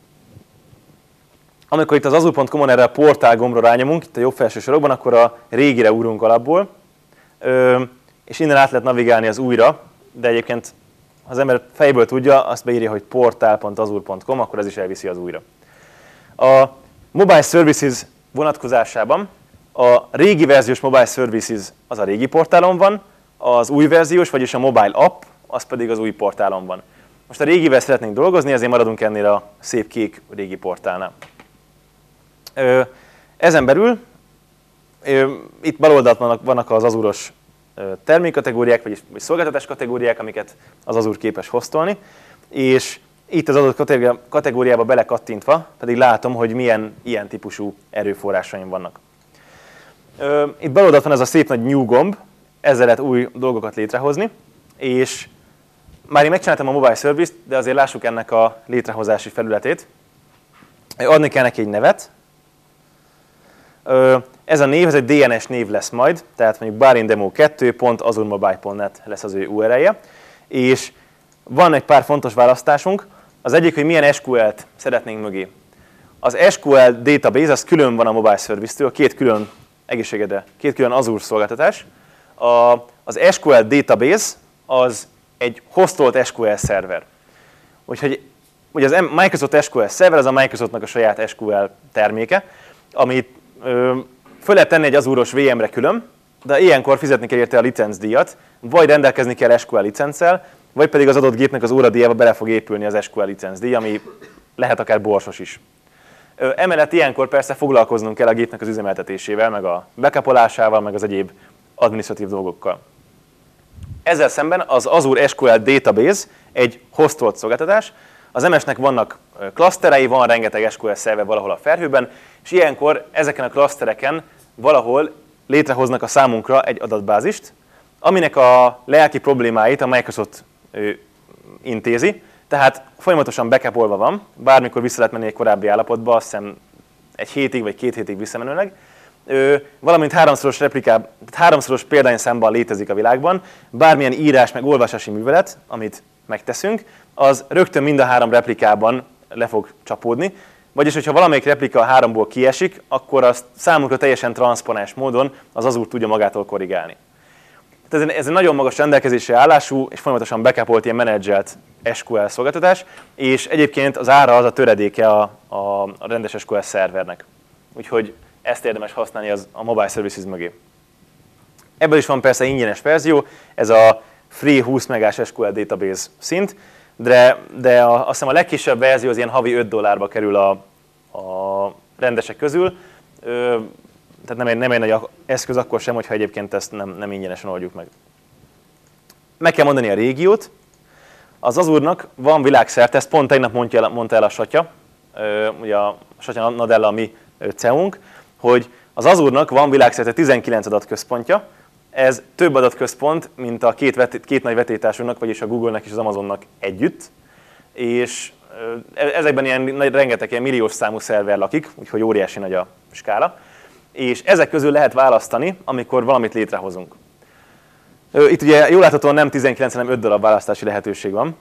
amikor itt az azure pont com-on erre a portál gombra rányomunk, itt a jobb felső sorokban, akkor a régire ugrunk alapból, és innen át lehet navigálni az újra, de egyébként, ha az ember fejből tudja, azt beírja, hogy portál pont azure pont com, akkor ez is elviszi az újra. A Mobile Services vonatkozásában a régi verziós Mobile Services az a régi portálon van, az új verziós, vagyis a Mobile App, az pedig az új portálon van. Most a régivel szeretnénk dolgozni, ezért maradunk ennél a szép kék régi portálnál. Ezen belül itt bal oldalt vannak, vannak az Azure-os termékkategóriák, vagyis szolgáltatás kategóriák, amiket az Azure képes hostolni, és itt az adott kategóriába belekattintva pedig látom, hogy milyen ilyen típusú erőforrásaim vannak. Itt bal oldalt van ez a szép nagy New gomb, ezzel lehet új dolgokat létrehozni, és már én megcsináltam a mobile service-t, de azért lássuk ennek a létrehozási felületét. Adni kell neki egy nevet. Ez a név, ez egy dé en es név lesz majd, tehát mondjuk barindemo kettő pont azuremobile pont net lesz az ő u er el-je, és van egy pár fontos választásunk. Az egyik, hogy milyen es kú el-t szeretnénk mögé. Az es kú el database, az külön van a mobile service-től, két külön egészségedre, két külön Azure szolgáltatás. A, az es kú el database az egy hostolt es kú el szerver. Úgyhogy ugye az Microsoft es kú el szerver, az a Microsoftnak a saját es kú el terméke, amit ö, föl lehet tenni egy Azure-os vé em-re külön, de ilyenkor fizetni kell érte a licencdíjat, vagy rendelkezni kell es kú el licenccel, vagy pedig az adott gépnek az óradíjába bele fog épülni az es kú el licencdíj, ami lehet akár borsos is. Emellett ilyenkor persze foglalkoznunk kell a gépnek az üzemeltetésével, meg a backupolásával, meg az egyéb adminisztratív dolgokkal. Ezzel szemben az Azure es kú el Database egy hostolt szolgáltatás. Az em es-nek vannak klaszterei, van rengeteg es kú el szerver valahol a felhőben, és ilyenkor ezeken a klasztereken valahol létrehoznak a számunkra egy adatbázist, aminek a lelki problémáit a Microsoft intézi, tehát folyamatosan backupolva van, bármikor vissza lehet menni egy korábbi állapotba, azt hiszem egy hétig vagy két hétig visszamenőleg, valamint háromszoros replikában, háromszoros példányszámban létezik a világban, bármilyen írás meg olvasási művelet, amit megteszünk, az rögtön mind a három replikában le fog csapódni, vagyis hogyha valamelyik replika a háromból kiesik, akkor azt számunkra teljesen transzponens módon az Azure tudja magától korrigálni. Tehát ez egy nagyon magas rendelkezésre állású és folyamatosan backupolt ilyen menedzselt es kú el szolgáltatás, és egyébként az ára az a töredéke a, a, a rendes es kú el szervernek. Úgyhogy ezt érdemes használni az, a mobile services mögé. Ebből is van persze ingyenes verzió, ez a free húsz megás es kú el database szint, de, de a, azt hiszem a legkisebb verzió az ilyen havi öt dollárba kerül a, a rendesek közül. Ö, tehát nem egy, nem egy nagy eszköz akkor sem, hogyha egyébként ezt nem, nem ingyenesen oldjuk meg. Meg kell mondani a régiót. Az Azure-nak van világszerte, ezt pont tegnap mondta el, mondta el a Satya, ugye a Satya Nadella, a mi cé e o-nk, hogy az Azure-nak van világszerte tizenkilenc adatközpontja, ez több adatközpont, mint a két, vet, két nagy vetélytársunknak, vagyis a Google-nek és az Amazonnak együtt, és ezekben ilyen rengeteg ilyen milliós számú szerver lakik, úgyhogy óriási nagy a skála, és ezek közül lehet választani, amikor valamit létrehozunk. Itt ugye jól láthatóan nem tizenkilenc, hanem öt darab választási lehetőség van.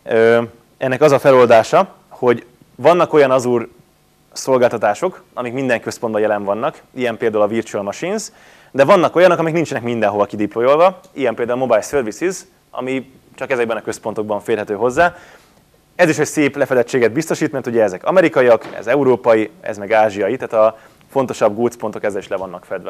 Ennek az a feloldása, hogy vannak olyan Azure szolgáltatások, amik minden központban jelen vannak, ilyen például a Virtual Machines, de vannak olyanok, amik nincsenek mindenhova kideployolva, ilyen például a Mobile Services, ami csak ezekben a központokban férhető hozzá. Ez is egy szép lefedettséget biztosít, mert ugye ezek amerikaiak, ez európai, ez meg ázsiai, tehát a fontosabb gócpontok ezzel is le vannak fedve.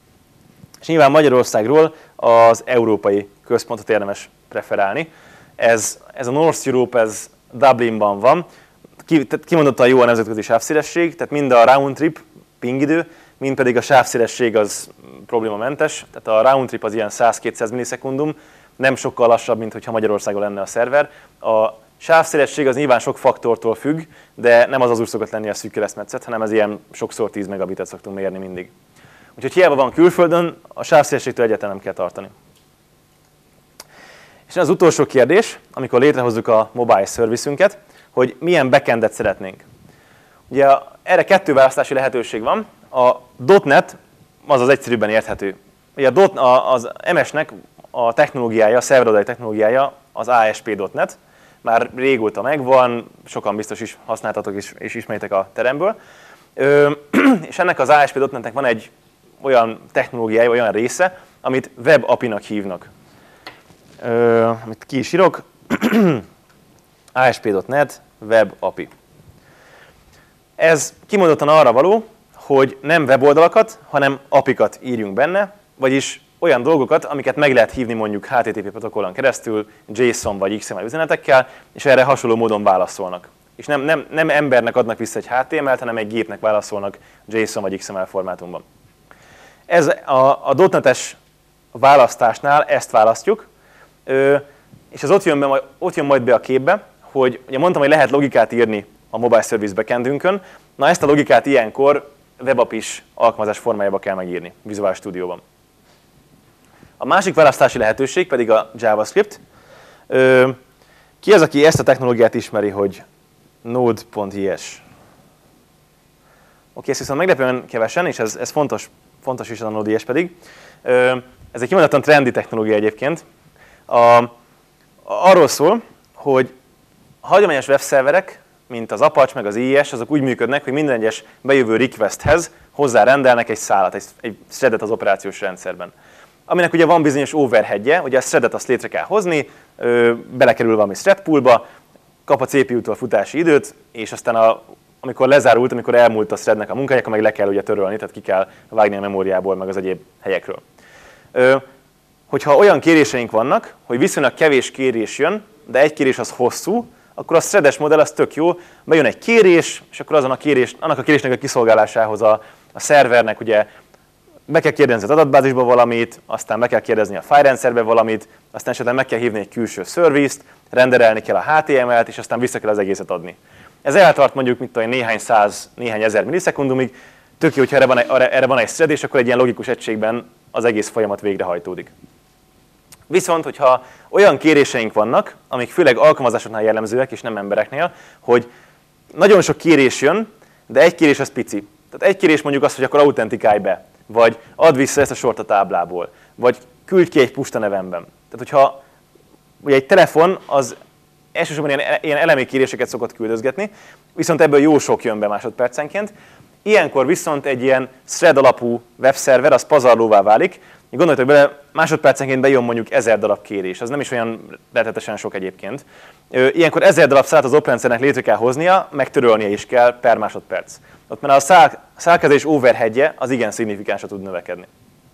És nyilván Magyarországról az európai központot érdemes preferálni. Ez, ez a North Europe, ez Dublinban van, Ki, kimondottan jó a nemzetközi sávszélesség, tehát mind a round trip, pingidő, mind pedig a sávszélesség az problémamentes, tehát a round trip az ilyen száz-kétszáz millisekundum, nem sokkal lassabb, mint hogyha Magyarországon lenne a szerver. A sávszélesség az nyilván sok faktortól függ, de nem az az úgy szokott lenni a szűk keresztmetszet, hanem ez ilyen sokszor tíz megabitet szoktunk mérni mindig. Úgyhogy hiába van külföldön, a sávszélességtől egyáltalán nem kell tartani. És az utolsó kérdés, amikor létrehozzuk a mobile service-ünket, hogy milyen backendet szeretnénk. Ugye erre kettő választási lehetőség van. A .NET az az egyszerűbben érthető. Ugye az em es-nek a technológiája, a szerveroldali technológiája az á es pé pont net, már régóta megvan, sokan biztos is használtatok és, és ismeritek a teremből. Ö, és ennek az á es pé pont netnek van egy olyan technológiája, olyan része, amit web á pé i-nak hívnak. Ö, amit ki is írok, á es pé pont net web á pé i. Ez kimondottan arra való, hogy nem weboldalakat, hanem apikat írjunk benne, vagyis olyan dolgokat, amiket meg lehet hívni mondjuk há té té pé protokollon keresztül, JSON vagy iksz em el üzenetekkel, és erre hasonló módon válaszolnak. És nem, nem, nem embernek adnak vissza egy há té em el-t, hanem egy gépnek válaszolnak JSON vagy iksz em el formátumban. Ez a, a .NET-es választásnál ezt választjuk, és ez ott jön, be, ott jön majd be a képbe, hogy ugye mondtam, hogy lehet logikát írni a mobile service backendünkön, na ezt a logikát ilyenkor WebApp is alkalmazás formájába kell megírni Visual Studio-ban. A másik választási lehetőség pedig a JavaScript. Ki az, aki ezt a technológiát ismeri, hogy Node.js? Oké, ezt viszont meglepően kevesen, és ez, ez fontos, fontos is a Node.js pedig. Ez egy kimondottan trendi technológia egyébként. A, arról szól, hogy a hagyományos webszerverek, mint az Apache meg az i es, azok úgy működnek, hogy minden egyes bejövő requesthez hozzárendelnek egy szálat, egy, egy threadet az operációs rendszerben. Aminek ugye van bizonyos overheadje, ugye a threadet azt létre kell hozni, belekerül valami thread poolba, kap a cé pé u-tól futási időt, és aztán a, amikor lezárult, amikor elmúlt a threadnek a munkája, akkor meg le kell ugye törölni, tehát ki kell vágni a memóriából, meg az egyéb helyekről. Hogyha olyan kéréseink vannak, hogy viszonylag kevés kérés jön, de egy kérés az hosszú, akkor a threades modell az tök jó, bejön egy kérés, és akkor azon a kérés, annak a kérésnek a kiszolgálásához a, a szervernek ugye be kell kérdezni az adatbázisba valamit, aztán be kell kérdezni a fájlrendszerbe valamit, aztán esetleg meg kell hívni egy külső szervizt, renderelni kell a há té em el-t, és aztán vissza kell az egészet adni. Ez eltart mondjuk mit tudom, néhány száz, néhány ezer millisekundumig, tök jó, hogyha erre van, egy, erre van egy thread, és akkor egy ilyen logikus egységben az egész folyamat végrehajtódik. Viszont, hogyha olyan kéréseink vannak, amik főleg alkalmazásoknál jellemzőek, és nem embereknél, hogy nagyon sok kérés jön, de egy kérés az pici. Tehát egy kérés mondjuk az, hogy akkor autentikálj be, vagy add vissza ezt a sort a táblából, vagy küldj ki egy push a nevemben. Tehát, hogyha ugye egy telefon az elsősorban ilyen, ilyen elemi kéréseket szokott küldözgetni, viszont ebből jó sok jön be másodpercenként. Ilyenkor viszont egy ilyen thread alapú webszerver az pazarlóvá válik. Gondoljatok bele, másodpercenként bejön mondjuk ezer darab kérés, az nem is olyan rettetesen sok egyébként. Ilyenkor ezer darab szálat az operendszernek létre kell hoznia, megtörölnie is kell per másodperc. Ott már a szál, szálkezelés overheadje az igen szignifikánsra tud növekedni.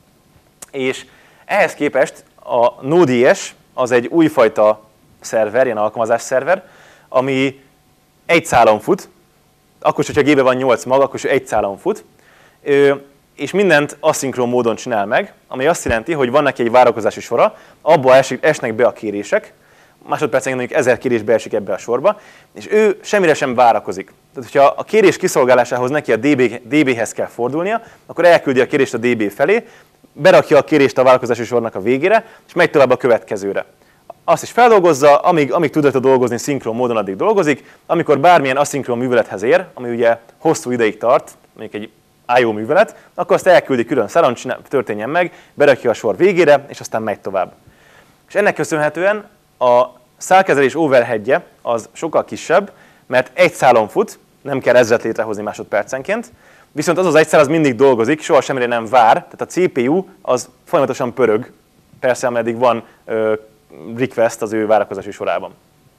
És ehhez képest a Node.js az egy újfajta szerver, ilyen alkalmazás szerver, ami egy szálon fut, akkor is, hogyha gépben van nyolc mag, akkor is egy szálon fut, és mindent aszinkron módon csinál meg, ami azt jelenti, hogy van neki egy várakozási sora, abba esnek be a kérések, másodpercenként mondjuk ezer kérés beesik ebbe a sorba, és ő semmire sem várakozik. Tehát, hogyha a kérés kiszolgálásához neki a dé béhez kell fordulnia, akkor elküldi a kérést a dé bé felé, berakja a kérést a várakozási sornak a végére, és megy tovább a következőre. Azt is feldolgozza, amíg, amíg tudja dolgozni szinkron módon, addig dolgozik, amikor bármilyen aszinkron művelethez ér, ami ugye hosszú ideig tart, mondjuk egy i o művelet, akkor azt elküldi külön szálon, történjen meg, berakja a sor végére, és aztán megy tovább. És ennek köszönhetően a szálkezelés overheadje az sokkal kisebb, mert egy szálon fut, nem kell ezret létrehozni másodpercenként, viszont az az egy szál az mindig dolgozik, soha semmire nem vár, tehát a cé pé u az folyamatosan pörög, persze ameddig van ö, request az ő várakozási sorában.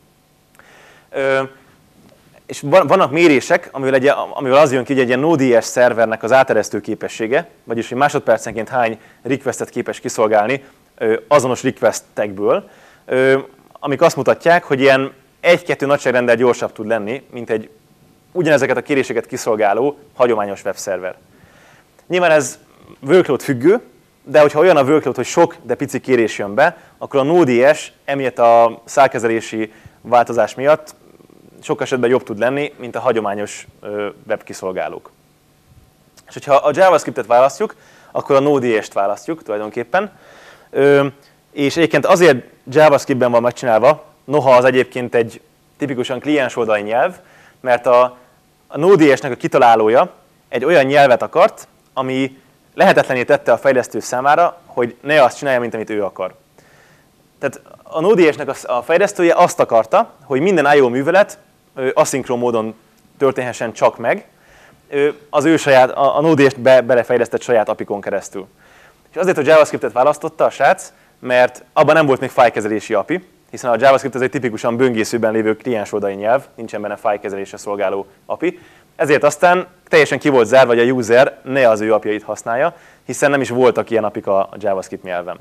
Ö, és vannak mérések, amivel, egy, amivel az jön ki, hogy egy ilyen Node.js szervernek az áteresztő képessége, vagyis hogy másodpercenként hány requestet képes kiszolgálni ö, azonos requestekből, ö, amik azt mutatják, hogy ilyen egy-kettő nagyságrendel gyorsabb tud lenni, mint egy ugyanezeket a kéréseket kiszolgáló hagyományos webszerver. Nyilván ez workload függő, de hogyha olyan a workload, hogy sok, de pici kérés jön be, akkor a Node.js emiatt a szálkezelési változás miatt sok esetben jobb tud lenni, mint a hagyományos webkiszolgálók. És hogyha a JavaScriptet választjuk, akkor a Node.js-t választjuk tulajdonképpen. És egyébként azért JavaScriptben van megcsinálva, noha az egyébként egy tipikusan kliens oldali nyelv, mert a, a Node.js-nek a kitalálója egy olyan nyelvet akart, ami lehetetlené tette a fejlesztő számára, hogy ne azt csinálja, mint amit ő akar. Tehát a Node.js-nek a fejlesztője azt akarta, hogy minden i o művelet aszinkron módon történhessen csak meg, az ő saját, a Node.js-t be, belefejlesztett saját apikon keresztül. És azért a JavaScriptet választotta a srác, mert abban nem volt még fájlkezelési api, hiszen a JavaScript ez egy tipikusan böngészőben lévő kliens oldali nyelv, nincsen benne fájlkezelésre szolgáló api. Ezért aztán teljesen ki volt zárva, hogy a user ne az ő apjait használja, hiszen nem is voltak ilyen apik a JavaScript nyelven.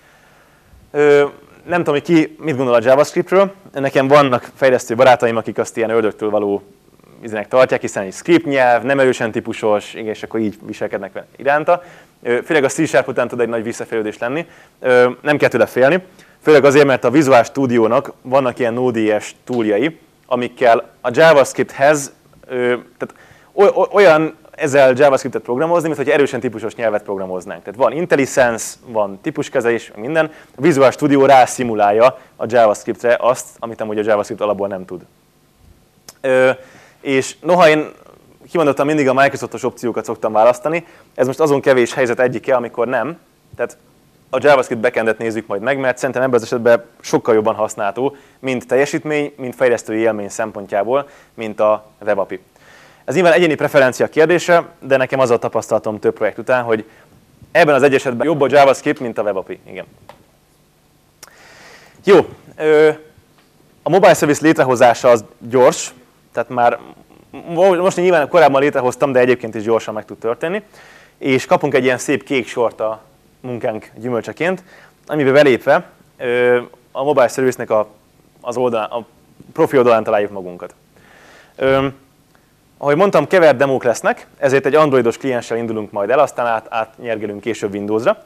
Ö, nem tudom, hogy ki mit gondol a JavaScriptről. Nekem vannak fejlesztő barátaim, akik azt ilyen ördögtől való izének tartják, hiszen egy script nyelv, nem erősen típusos, és akkor így viselkednek iránta. Főleg a C# után tud egy nagy visszafejlődés lenni. Nem kell tőle félni. Főleg azért, mert a Visual Studio-nak vannak ilyen Node.js túljai, amikkel a JavaScripthez, tehát olyan ezzel JavaScriptet programozni, mint hogy erősen típusos nyelvet programoznánk. Tehát van IntelliSense, van típuskezelés, minden. A Visual Studio rászimulálja a JavaScriptre azt, amit amúgy a JavaScript alapból nem tud. Ö, és noha én kimondottan mindig a Microsoftos opciókat szoktam választani, ez most azon kevés helyzet egyike, amikor nem. Tehát a JavaScript backendet nézzük majd meg, mert szerintem ebben az esetben sokkal jobban használható, mint teljesítmény, mint fejlesztői élmény szempontjából, mint a WebAPI. Ez nyilván egyéni preferencia kérdése, de nekem az a tapasztalatom több projekt után, hogy ebben az egy esetben jobb a JavaScript, mint a WebAPI. Igen. Jó, a mobile service létrehozása az gyors, tehát már most nyilván korábban létrehoztam, de egyébként is gyorsan meg tud történni, és kapunk egy ilyen szép kék sort a munkánk gyümölcseként, amiben belépve a mobile service-nek a, az oldalán, a profi oldalán találjuk magunkat. Ahogy mondtam, kevert demók lesznek, ezért egy androidos klienssel indulunk majd el, aztán át, átnyergelünk később Windowsra.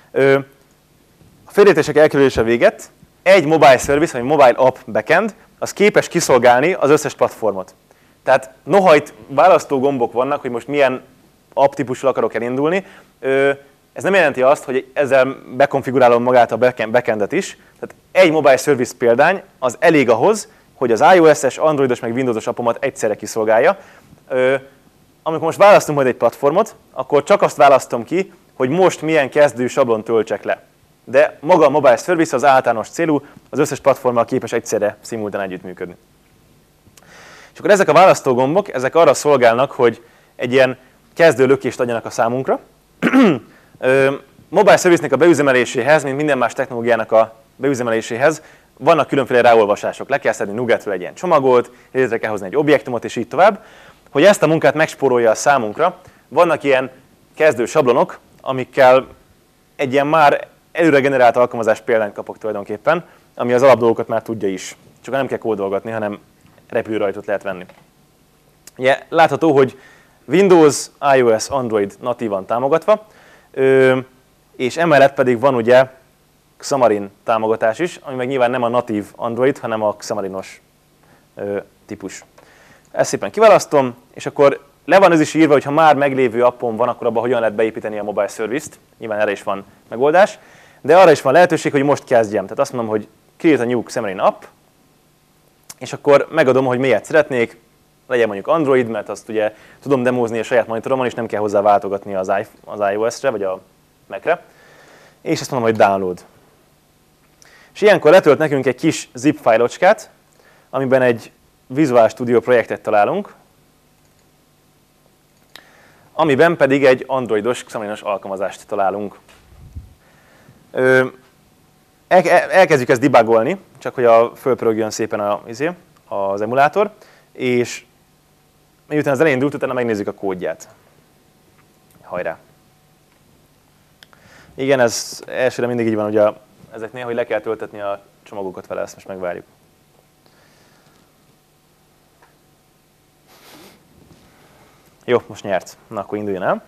A félreértések elkerülése véget, egy mobile service, vagy mobile app backend, az képes kiszolgálni az összes platformot. Tehát noha itt választó gombok vannak, hogy most milyen app típusról akarok elindulni, ez nem jelenti azt, hogy ezzel bekonfigurálom magát a backendet is. Tehát egy mobile service példány az elég ahhoz, hogy az iOS-es, Androidos meg Windowsos appomat egyszerre kiszolgálja. Amikor most választunk majd egy platformot, akkor csak azt választom ki, hogy most milyen kezdő sablon töltsek le. De maga a mobile service az általános célú, az összes platformmal képes egyszerre szimultán együttműködni. És akkor ezek a választógombok, ezek arra szolgálnak, hogy egy ilyen kezdő lökést adjanak a számunkra. Mobile service-nek a beüzemeléséhez, mint minden más technológiának a beüzemeléséhez vannak különféle ráolvasások. Le kell szedni Nugetről egy ilyen csomagot, létre kell hozni egy objektumot, és így tovább. Hogy ezt a munkát megspórolja a számunkra, vannak ilyen kezdő sablonok, amikkel egy ilyen már előre generált alkalmazás példányt kapok tulajdonképpen, ami az alapdolgokat már tudja is. Csak nem kell kódolgatni, hanem repülőrajtot lehet venni. Ugye, látható, hogy Windows, iOS, Android natívan támogatva, és emellett pedig van ugye Xamarin támogatás is, ami meg nyilván nem a natív Android, hanem a Xamarinos típus. Ezt szépen kiválasztom, és akkor le van ez is írva, hogy ha már meglévő appon van, akkor abban hogyan lehet beépíteni a mobile service-t. Nyilván erre is van megoldás, de arra is van lehetőség, hogy most kezdjem. Tehát azt mondom, hogy create a new Xamarin app, és akkor megadom, hogy miért szeretnék, legyen mondjuk Android, mert azt ugye tudom demózni a saját monitoromon, és nem kell hozzá váltogatni az, az iOS-re, vagy a Mac-re. És azt mondom, hogy download. És ilyenkor letölt nekünk egy kis zip fájlocskát, amiben egy Visual Studio projektet találunk, amiben pedig egy androidos, Xamarinos alkalmazást találunk. Elkezdjük ezt debugolni, csak hogy a fölpörögjön szépen a, az emulátor, és miután az elindult, utána megnézzük a kódját. Hajrá! Igen, ez elsőre mindig így van, ugye ezeknél, hogy le kell töltetni a csomagokat vele, ezt most megvárjuk. Jó, most nyert. Na, akkor induljon el.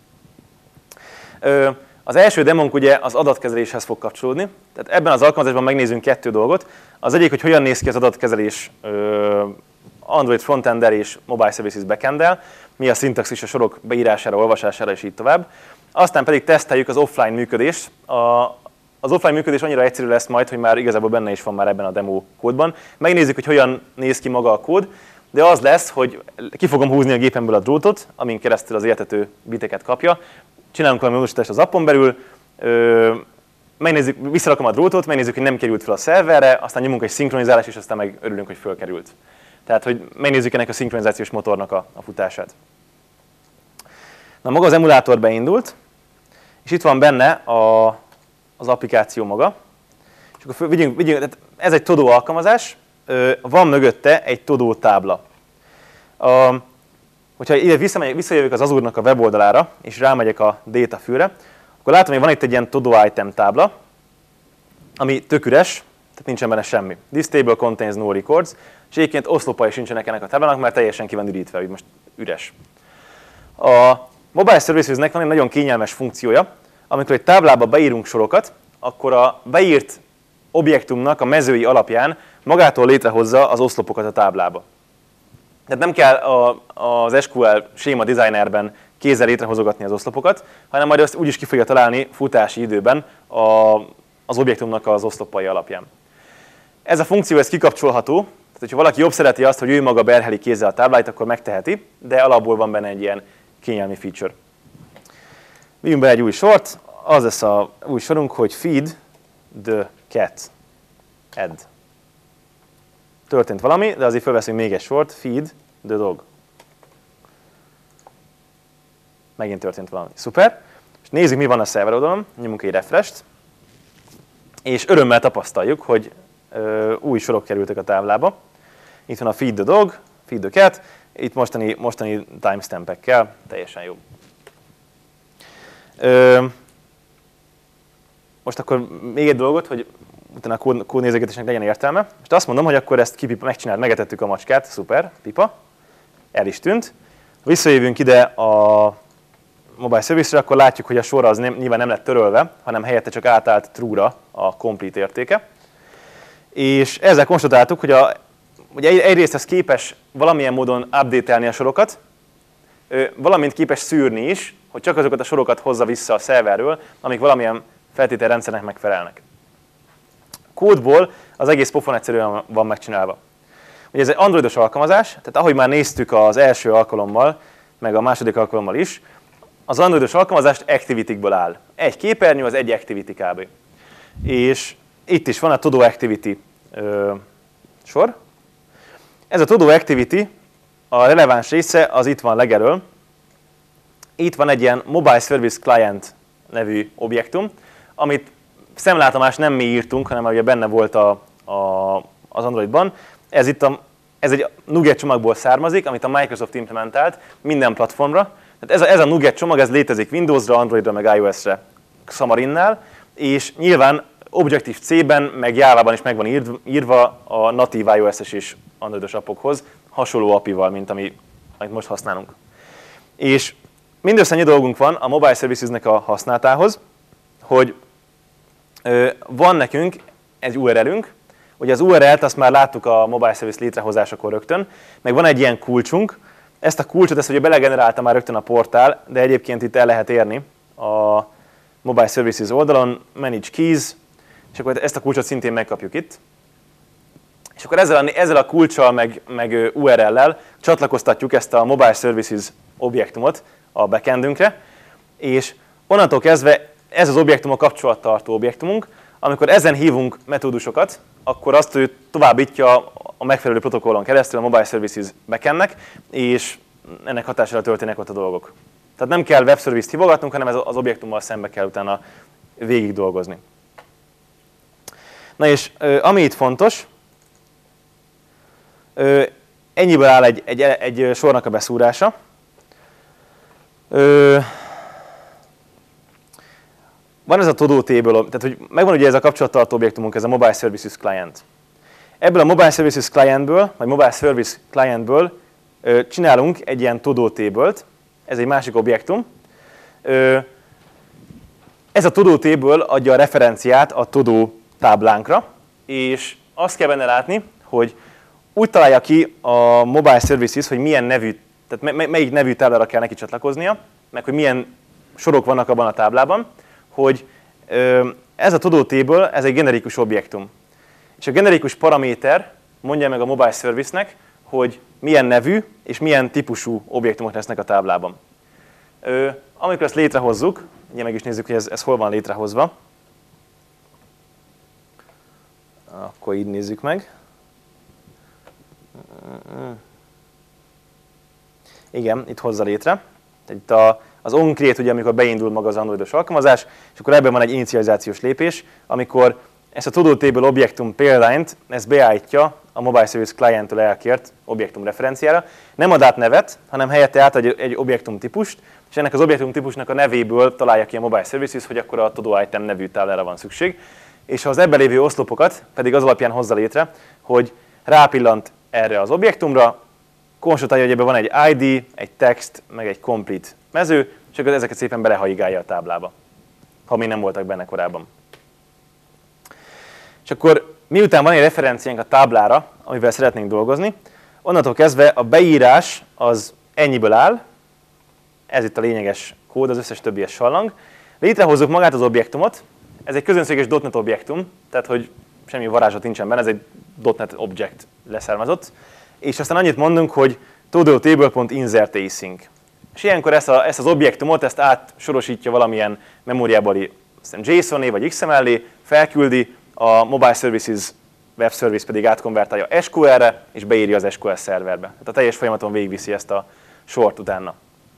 Az első demónk ugye az adatkezeléshez fog kapcsolódni. Tehát ebben az alkalmazásban megnézzünk kettő dolgot. Az egyik, hogy hogyan néz ki az adatkezelés Android frontender és Mobile Services backend-del, mi a szintaxis a sorok beírására, olvasására és így tovább. Aztán pedig teszteljük az offline működést. A, az offline működés annyira egyszerű lesz majd, hogy már igazából benne is van már ebben a demo kódban. Megnézzük, hogy hogyan néz ki maga a kód, de az lesz, hogy ki fogom húzni a gépemből a drótot, amin keresztül az érthető biteket kapja. Csinálunk valami módosítást az appon belül, ö, megnézzük, visszarakom a drótot, megnézzük, hogy nem került fel a szerverre, aztán nyomunk egy szinkronizálást, és aztán meg örülünk, hogy fölkerült. Tehát, hogy megnézzük ennek a szinkronizációs motornak a, a futását. Na, maga az emulátor beindult, és itt van benne a, az applikáció maga. És akkor vigyünk, vigyünk, tehát ez egy Todo alkalmazás, van mögötte egy Todo tábla. A, hogyha ide visszajövök az Azure-nak a weboldalára, és rámegyek a data fűre, akkor látom, hogy van itt egy ilyen Todo item tábla, ami tök üres, tehát nincsen benne semmi. This table contains no records, és egyébként oszlopai sincsenek ennek a táblának, mert teljesen ki van ürítve, hogy most üres. A Mobile Services-nek van egy nagyon kényelmes funkciója, amikor egy táblába beírunk sorokat, akkor a beírt objektumnak a mezői alapján magától létrehozza az oszlopokat a táblába. Tehát nem kell a, az es kú el séma designerben kézzel létrehozogatni az oszlopokat, hanem majd azt úgy is ki fogja találni futási időben a, az objektumnak az oszlopai alapján. Ez a funkció ez kikapcsolható, tehát hogyha valaki jobb szereti azt, hogy ő maga berheli kézzel a tábláit, akkor megteheti, de alapból van benne egy ilyen kényelmi feature. Vigyünk be egy új sort, az lesz a új sorunk, hogy feed the cat add. Történt valami, de azért felveszünk még egy sort, feed the dog. Megint történt valami. Szuper. És nézzük, mi van a szerver oldalon. Nyomunk egy refresh-t. És örömmel tapasztaljuk, hogy ö, új sorok kerültek a táblába. Itt van a feed the dog, feed the cat. Itt mostani, mostani timestamp-ekkel. Teljesen jó. Ö, most akkor még egy dolgot, hogy utána a kódnézegetésnek legyen értelme. Most azt mondom, hogy akkor ezt kipipa, megcsinált, megetettük a macskát, szuper, pipa, el is tűnt. Visszajövünk ide a mobile service-re, akkor látjuk, hogy a sor az nem, nyilván nem lett törölve, hanem helyette csak átállt true-ra a complete értéke. És ezzel konstatáltuk, hogy, a, hogy egyrészt ez képes valamilyen módon update-elni a sorokat, valamint képes szűrni is, hogy csak azokat a sorokat hozza vissza a szerverről, amik valamilyen feltételrendszernek megfelelnek. Kódból az egész pofon egyszerűen van megcsinálva. Ugye ez egy androidos alkalmazás, tehát ahogy már néztük az első alkalommal, meg a második alkalommal is, az androidos alkalmazást activity-kből áll. Egy képernyő az egy activity kb. És itt is van a todo activity ö, sor. Ez a todo activity, a releváns része az itt van legelől. Itt van egy ilyen mobile service client nevű objektum, amit szemlátomás nem mi írtunk, hanem ugye benne volt a, a, az Androidban. Ez, itt a, ez egy Nuget csomagból származik, amit a Microsoft implementált minden platformra. Tehát ez a, ez a Nuget csomag ez létezik Windowsra, Androidra, meg iOS-re Xamarinnál, és nyilván Objective-C-ben, meg Java-ban is meg van írva a natív iOS-es és Androidos appokhoz, hasonló apival, mint ami, amit most használunk. És mindössze annyi dolgunk van a Mobile Services-nek a használatához, hogy van nekünk egy u er el-ünk, ugye az u er el-t azt már láttuk a Mobile Service létrehozásakor rögtön, meg van egy ilyen kulcsunk, ezt a kulcsot ezt ugye belegenerálta már rögtön a portál, de egyébként itt el lehet érni a Mobile Services oldalon, Manage Keys, és akkor ezt a kulcsot szintén megkapjuk itt. És akkor ezzel a, ezzel a kulccsal meg, meg u er el-lel csatlakoztatjuk ezt a Mobile Services objektumot a backendünkre, és onnantól kezdve ez az objektum a kapcsolattartó objektumunk. Amikor ezen hívunk metódusokat, akkor azt ő továbbítja a megfelelő protokollon keresztül a Mobile Services backendnek, és ennek hatására történnek ott a dolgok. Tehát nem kell web service-t hívogatnunk, hanem ez az objektummal szembe kell utána végig dolgozni. Na és ami itt fontos, ennyiből áll egy, egy, egy sornak a beszúrása. Van ez a todo table, tehát hogy megvan ugye ez a kapcsolattartó objektumunk, ez a Mobile Services Client. Ebből a Mobile Services Clientből, vagy Mobile Service Clientből csinálunk egy ilyen todo table-t, ez egy másik objektum. Ez a todo table adja a referenciát a todo táblánkra, és azt kell benne látni, hogy úgy találja ki a Mobile Services, hogy milyen nevű, tehát melyik nevű táblára kell neki csatlakoznia, meg hogy milyen sorok vannak abban a táblában, hogy ez a todo table, ez egy generikus objektum. És a generikus paraméter mondja meg a Mobile Service-nek, hogy milyen nevű és milyen típusú objektumok lesznek a táblában. Amikor ezt létrehozzuk, ugye meg is nézzük, hogy ez, ez hol van létrehozva, akkor így nézzük meg. Igen, itt hozza létre. Itt a, az onCreate, ugye, amikor beindul maga az androidos alkalmazás, és akkor ebben van egy inicializációs lépés, amikor ezt a todo table objektum példányt, ezt beállítja a Mobile Service Client-től elkért objektum referenciára. Nem ad át nevet, hanem helyette átadja egy objektum típust, és ennek az objektum típusnak a nevéből találja ki a Mobile Services, hogy akkor a todo item nevű táblára van szükség. És az ebben lévő oszlopokat pedig az alapján hozza létre, hogy rápillant erre az objektumra, konstatálja, hogy ebben van egy i dé, egy text, meg egy complete mező, és akkor ezeket szépen belehajigálja a táblába, ha még nem voltak benne korábban. És akkor miután van egy referenciánk a táblára, amivel szeretnénk dolgozni, onnantól kezdve a beírás az ennyiből áll, ez itt a lényeges kód, az összes többi sallang. Létrehozzuk magát az objektumot, ez egy közönséges dot net objektum, tehát hogy semmi varázslat nincsen benne, ez egy dot net object leszármazott, és aztán annyit mondunk, hogy todotable.insert async. És ilyenkor ezt, a, ezt az objektumot, ezt átsorosítja valamilyen memóriábeli JSON-é vagy iksz em el-é, felküldi, a Mobile Services Web Service pedig átkonvertálja es kú el-re, és beírja az es kú el szerverbe. Tehát a teljes folyamaton végigviszi ezt a sort utána.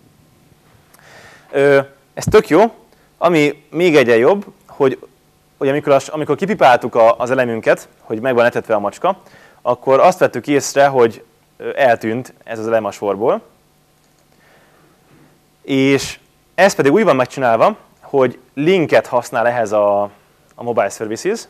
Ez tök jó. Ami még egyen jobb, hogy, hogy amikor, amikor kipipáltuk a, az elemünket, hogy meg van etetve a macska, akkor azt vettük észre, hogy eltűnt ez az elem a sorból. És ez pedig úgy van megcsinálva, hogy linket használ ehhez a, a Mobile Services.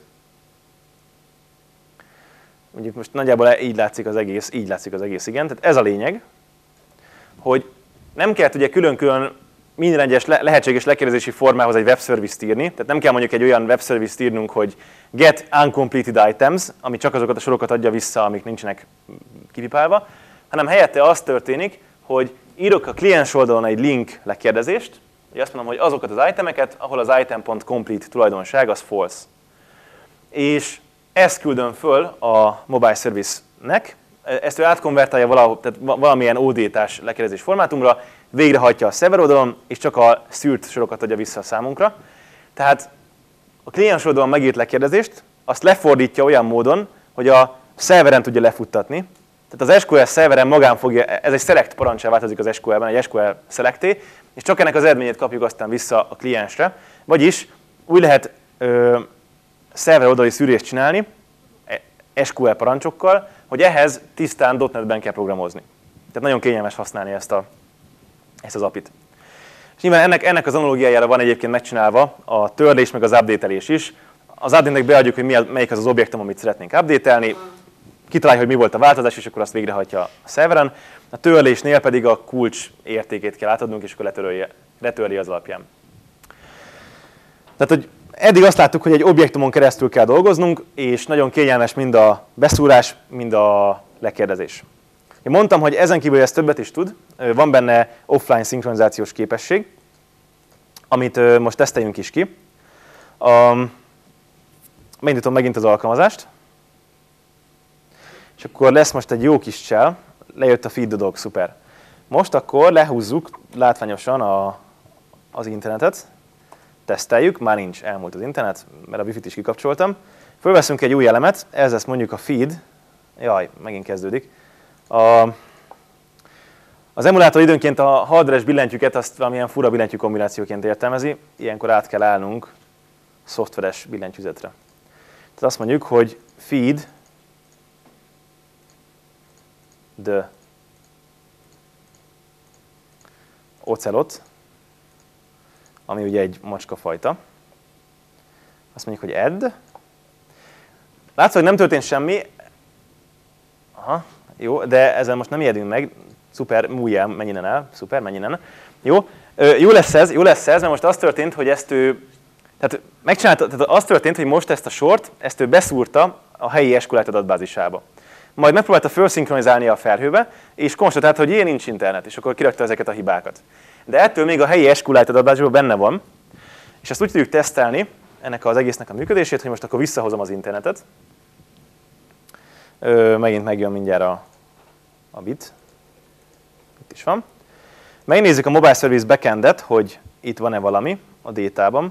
Mondjuk most nagyjából így látszik az egész, így látszik az egész, igen. Tehát ez a lényeg, hogy nem kell ugye külön-külön minden egyes lehetséges lekérdezési formához egy webservice-t írni, tehát nem kell mondjuk egy olyan webservice-t írnunk, hogy get uncompleted items, ami csak azokat a sorokat adja vissza, amik nincsenek kipipálva, hanem helyette az történik, hogy írok a kliens oldalon egy link lekérdezést, hogy azt mondom, hogy azokat az itemeket, ahol az item.complete tulajdonság az false. És ezt küldöm föl a mobile service-nek, ezt ő átkonvertálja valahol, tehát valamilyen ó dé té-s lekérdezés formátumra, végrehajtja a szerver oldalon, és csak a szűrt sorokat adja vissza a számunkra. Tehát a kliens oldalon megírt lekérdezést, azt lefordítja olyan módon, hogy a szerveren tudja lefuttatni. Tehát az es kú el szerveren magán fogja, ez egy select parancsá változik az es kú el-ben, egy es kú el selecté, és csak ennek az eredményét kapjuk aztán vissza a kliensre. Vagyis úgy lehet ö, szerver oldali szűrést csinálni es kú el parancsokkal, hogy ehhez tisztán dot net-ben kell programozni. Tehát nagyon kényelmes használni ezt, a, ezt az apit. És nyilván ennek, ennek az analógiájára van egyébként megcsinálva a törlés meg az update-elés is. Az update-nek beadjuk, hogy mi az, melyik az az objektum, amit szeretnénk update-elni, kitalálja, hogy mi volt a változás, és akkor azt végrehajtja a szerveren. A törlésnél pedig a kulcs értékét kell átadnunk, és akkor letörölje, letörli az alapján. Tehát, hogy eddig azt láttuk, hogy egy objektumon keresztül kell dolgoznunk, és nagyon kényelmes mind a beszúrás, mind a lekérdezés. Én mondtam, hogy ezen kívül ez többet is tud, van benne offline szinkronizációs képesség, amit most teszteljünk is ki. Um, Megindítom megint az alkalmazást, és akkor lesz most egy jó kis shell, lejött a feed the dog, szuper. Most akkor lehúzzuk látványosan a, az internetet, teszteljük, már nincs, elmúlt az internet, mert a wifi-t is kikapcsoltam. Fölveszünk egy új elemet, ez lesz mondjuk a feed, jaj, megint kezdődik. A, az emulátor időnként a hardware-es billentyűket azt valamilyen fura billentyű kombinációként értelmezi, ilyenkor át kell állnunk szoftveres billentyűzetre. Tehát azt mondjuk, hogy feed the ocelot, ami ugye egy macskafajta. Azt mondjuk, hogy add. Látszol, hogy nem történt semmi. Aha, jó, de ezzel most nem ijedünk meg. Szuper, múlj el, menj innen el. Szuper, menj innen. Jó, jó lesz ez, jó lesz ez, mert most az történt, hogy ezt ő, tehát megcsinálta, tehát az történt, hogy most ezt a sort, ezt ő beszúrta a helyi es kú el adatbázisába. Majd megpróbálta felszinkronizálni a felhőbe, és konstatálta, hogy ilyen nincs internet, és akkor kirakta ezeket a hibákat. De ettől még a helyi es kú el adatbázisban benne van, és ezt úgy tudjuk tesztelni, ennek az egésznek a működését, hogy most akkor visszahozom az internetet. Ö, megint megjön mindjárt a, a bit. Itt is van. Megnézzük a Mobile Service backendet, hogy itt van-e valami a détában.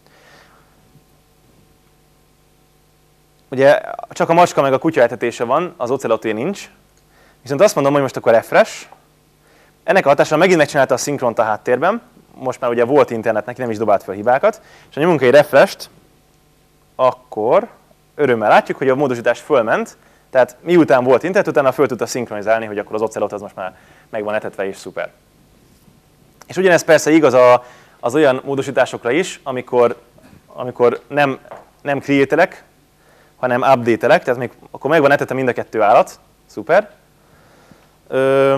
Ugye csak a macska meg a kutya etetése van, az oceloté nincs. Viszont azt mondom, hogy most akkor refresh. Ennek a hatására megint megcsinálta a szinkront a háttérben. Most már ugye volt internet, neki nem is dobált fel hibákat. És ha nyomunk egy refresh-t, akkor örömmel látjuk, hogy a módosítás fölment. Tehát miután volt internet, utána föl tudta szinkronizálni, hogy akkor az ocelot az most már meg van etetve és szuper. És ugyanez persze igaz a, az olyan módosításokra is, amikor, amikor nem, nem create-elek, hanem update-elek, tehát még akkor meg van etetve mind a kettő állat, szuper. Ö,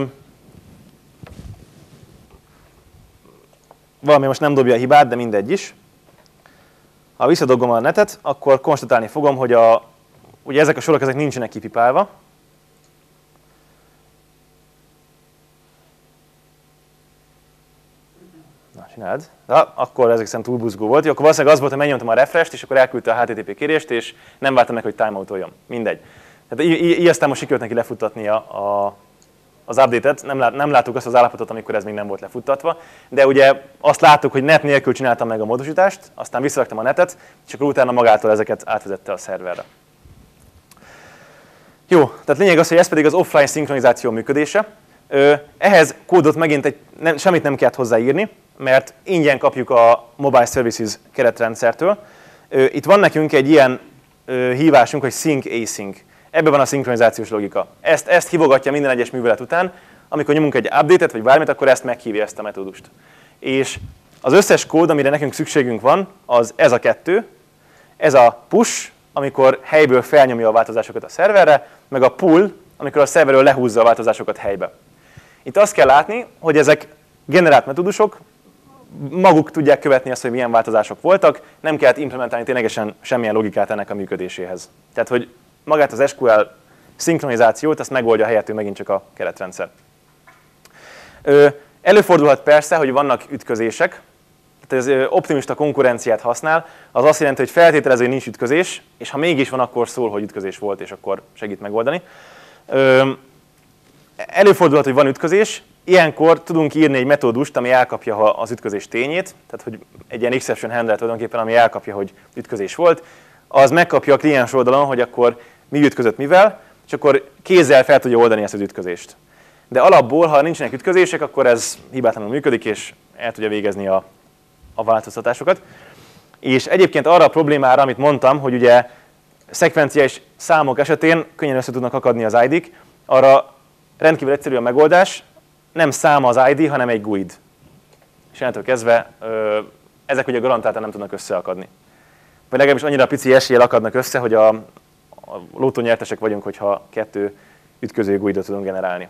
valami most nem dobja a hibát, de mindegy is. Ha visszadogom a netet, akkor konstatálni fogom, hogy a, ugye ezek a sorok ezek nincsenek kipipálva. Na, csináld. Na, akkor ezek szerint túl buzgó volt. Jó, akkor valószínűleg az volt, hogy megnyomtam a refresh-t, és akkor elküldte a há té té pé kérést, és nem vártam meg, hogy timeoutoljon. Mindegy. Tehát így aztán most sikerült neki lefuttatnia a, az update-et. Nem, lát, nem láttuk azt az állapotot, amikor ez még nem volt lefuttatva. De ugye azt láttuk, hogy net nélkül csináltam meg a módosítást, aztán visszaraktam a netet, és akkor utána magától ezeket átvezette a szerverre. Jó, tehát lényeg az, hogy ez pedig az offline szinkronizáció működése. Ehhez kódot megint egy, nem, semmit nem kellett hozzáírni, mert ingyen kapjuk a Mobile Services keretrendszertől. Itt van nekünk egy ilyen hívásunk, hogy sync async. Ebben van a szinkronizációs logika. Ezt, ezt hívogatja minden egyes művelet után, amikor nyomunk egy update-et vagy bármit, akkor ezt meghívja, ezt a metódust. És az összes kód, amire nekünk szükségünk van, az ez a kettő. Ez a push, amikor helyből felnyomja a változásokat a szerverre, meg a pull, amikor a szerverről lehúzza a változásokat helybe. Itt azt kell látni, hogy ezek generált metódusok, maguk tudják követni azt, hogy milyen változások voltak, nem kellett implementálni ténylegesen semmilyen logikát ennek a működéséhez. Tehát, hogy magát az es kú el szinkronizációt, azt megoldja helyettől megint csak a keretrendszer. Előfordulhat persze, hogy vannak ütközések, tehát ez optimista konkurenciát használ, az azt jelenti, hogy feltételező, hogy nincs ütközés, és ha mégis van, akkor szól, hogy ütközés volt, és akkor segít megoldani. Előfordulhat, hogy van ütközés, ilyenkor tudunk írni egy metódust, ami elkapja az ütközés tényét, tehát hogy egy ilyen exception handler tulajdonképpen, ami elkapja, hogy ütközés volt, az megkapja a kliens oldalon, hogy akkor mi ütközött mivel, és akkor kézzel fel tudja oldani ezt az ütközést. De alapból, ha nincsenek ütközések, akkor ez hibátlanul működik, és el tudja végezni a, a változtatásokat. És egyébként arra a problémára, amit mondtam, hogy ugye szekvenciális számok esetén könnyen össze tudnak akadni az i dé-k, arra rendkívül egyszerű a megoldás, nem szám az i dé, hanem egy guid. És innentől kezdve ö, ezek ugye garantáltan nem tudnak összeakadni. Vagy legalábbis annyira pici eséllyel akadnak össze, hogy a, a lotó nyertesek vagyunk, hogyha kettő ütköző guidot tudunk generálni.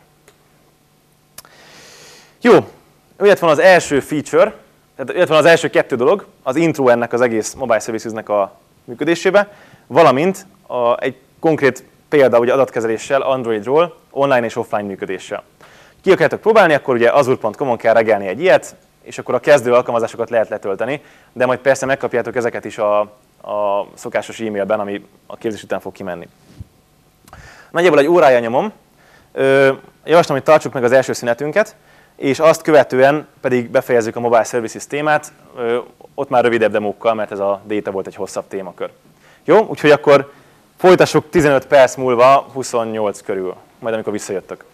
Jó, illetve van az első feature, tehát illetve van az első kettő dolog, az intro ennek az egész Mobile Services-nek a működésébe, valamint a, egy konkrét példa ugye adatkezeléssel Androidról, online és offline működéssel. Ki akarjátok próbálni, akkor ugye azure pont com-on kell regelni egy ilyet, és akkor a kezdő alkalmazásokat lehet letölteni, de majd persze megkapjátok ezeket is a, a szokásos e-mailben, ami a képzés után fog kimenni. Nagyjából egy órája nyomom, javaslom, hogy tartsuk meg az első szünetünket, és azt követően pedig befejezzük a Mobile Services témát, ott már rövidebb demókkal, mert ez a data volt egy hosszabb témakör. Jó, úgyhogy akkor folytassuk tizenöt perc múlva, huszonnyolc körül, majd amikor visszajöttök.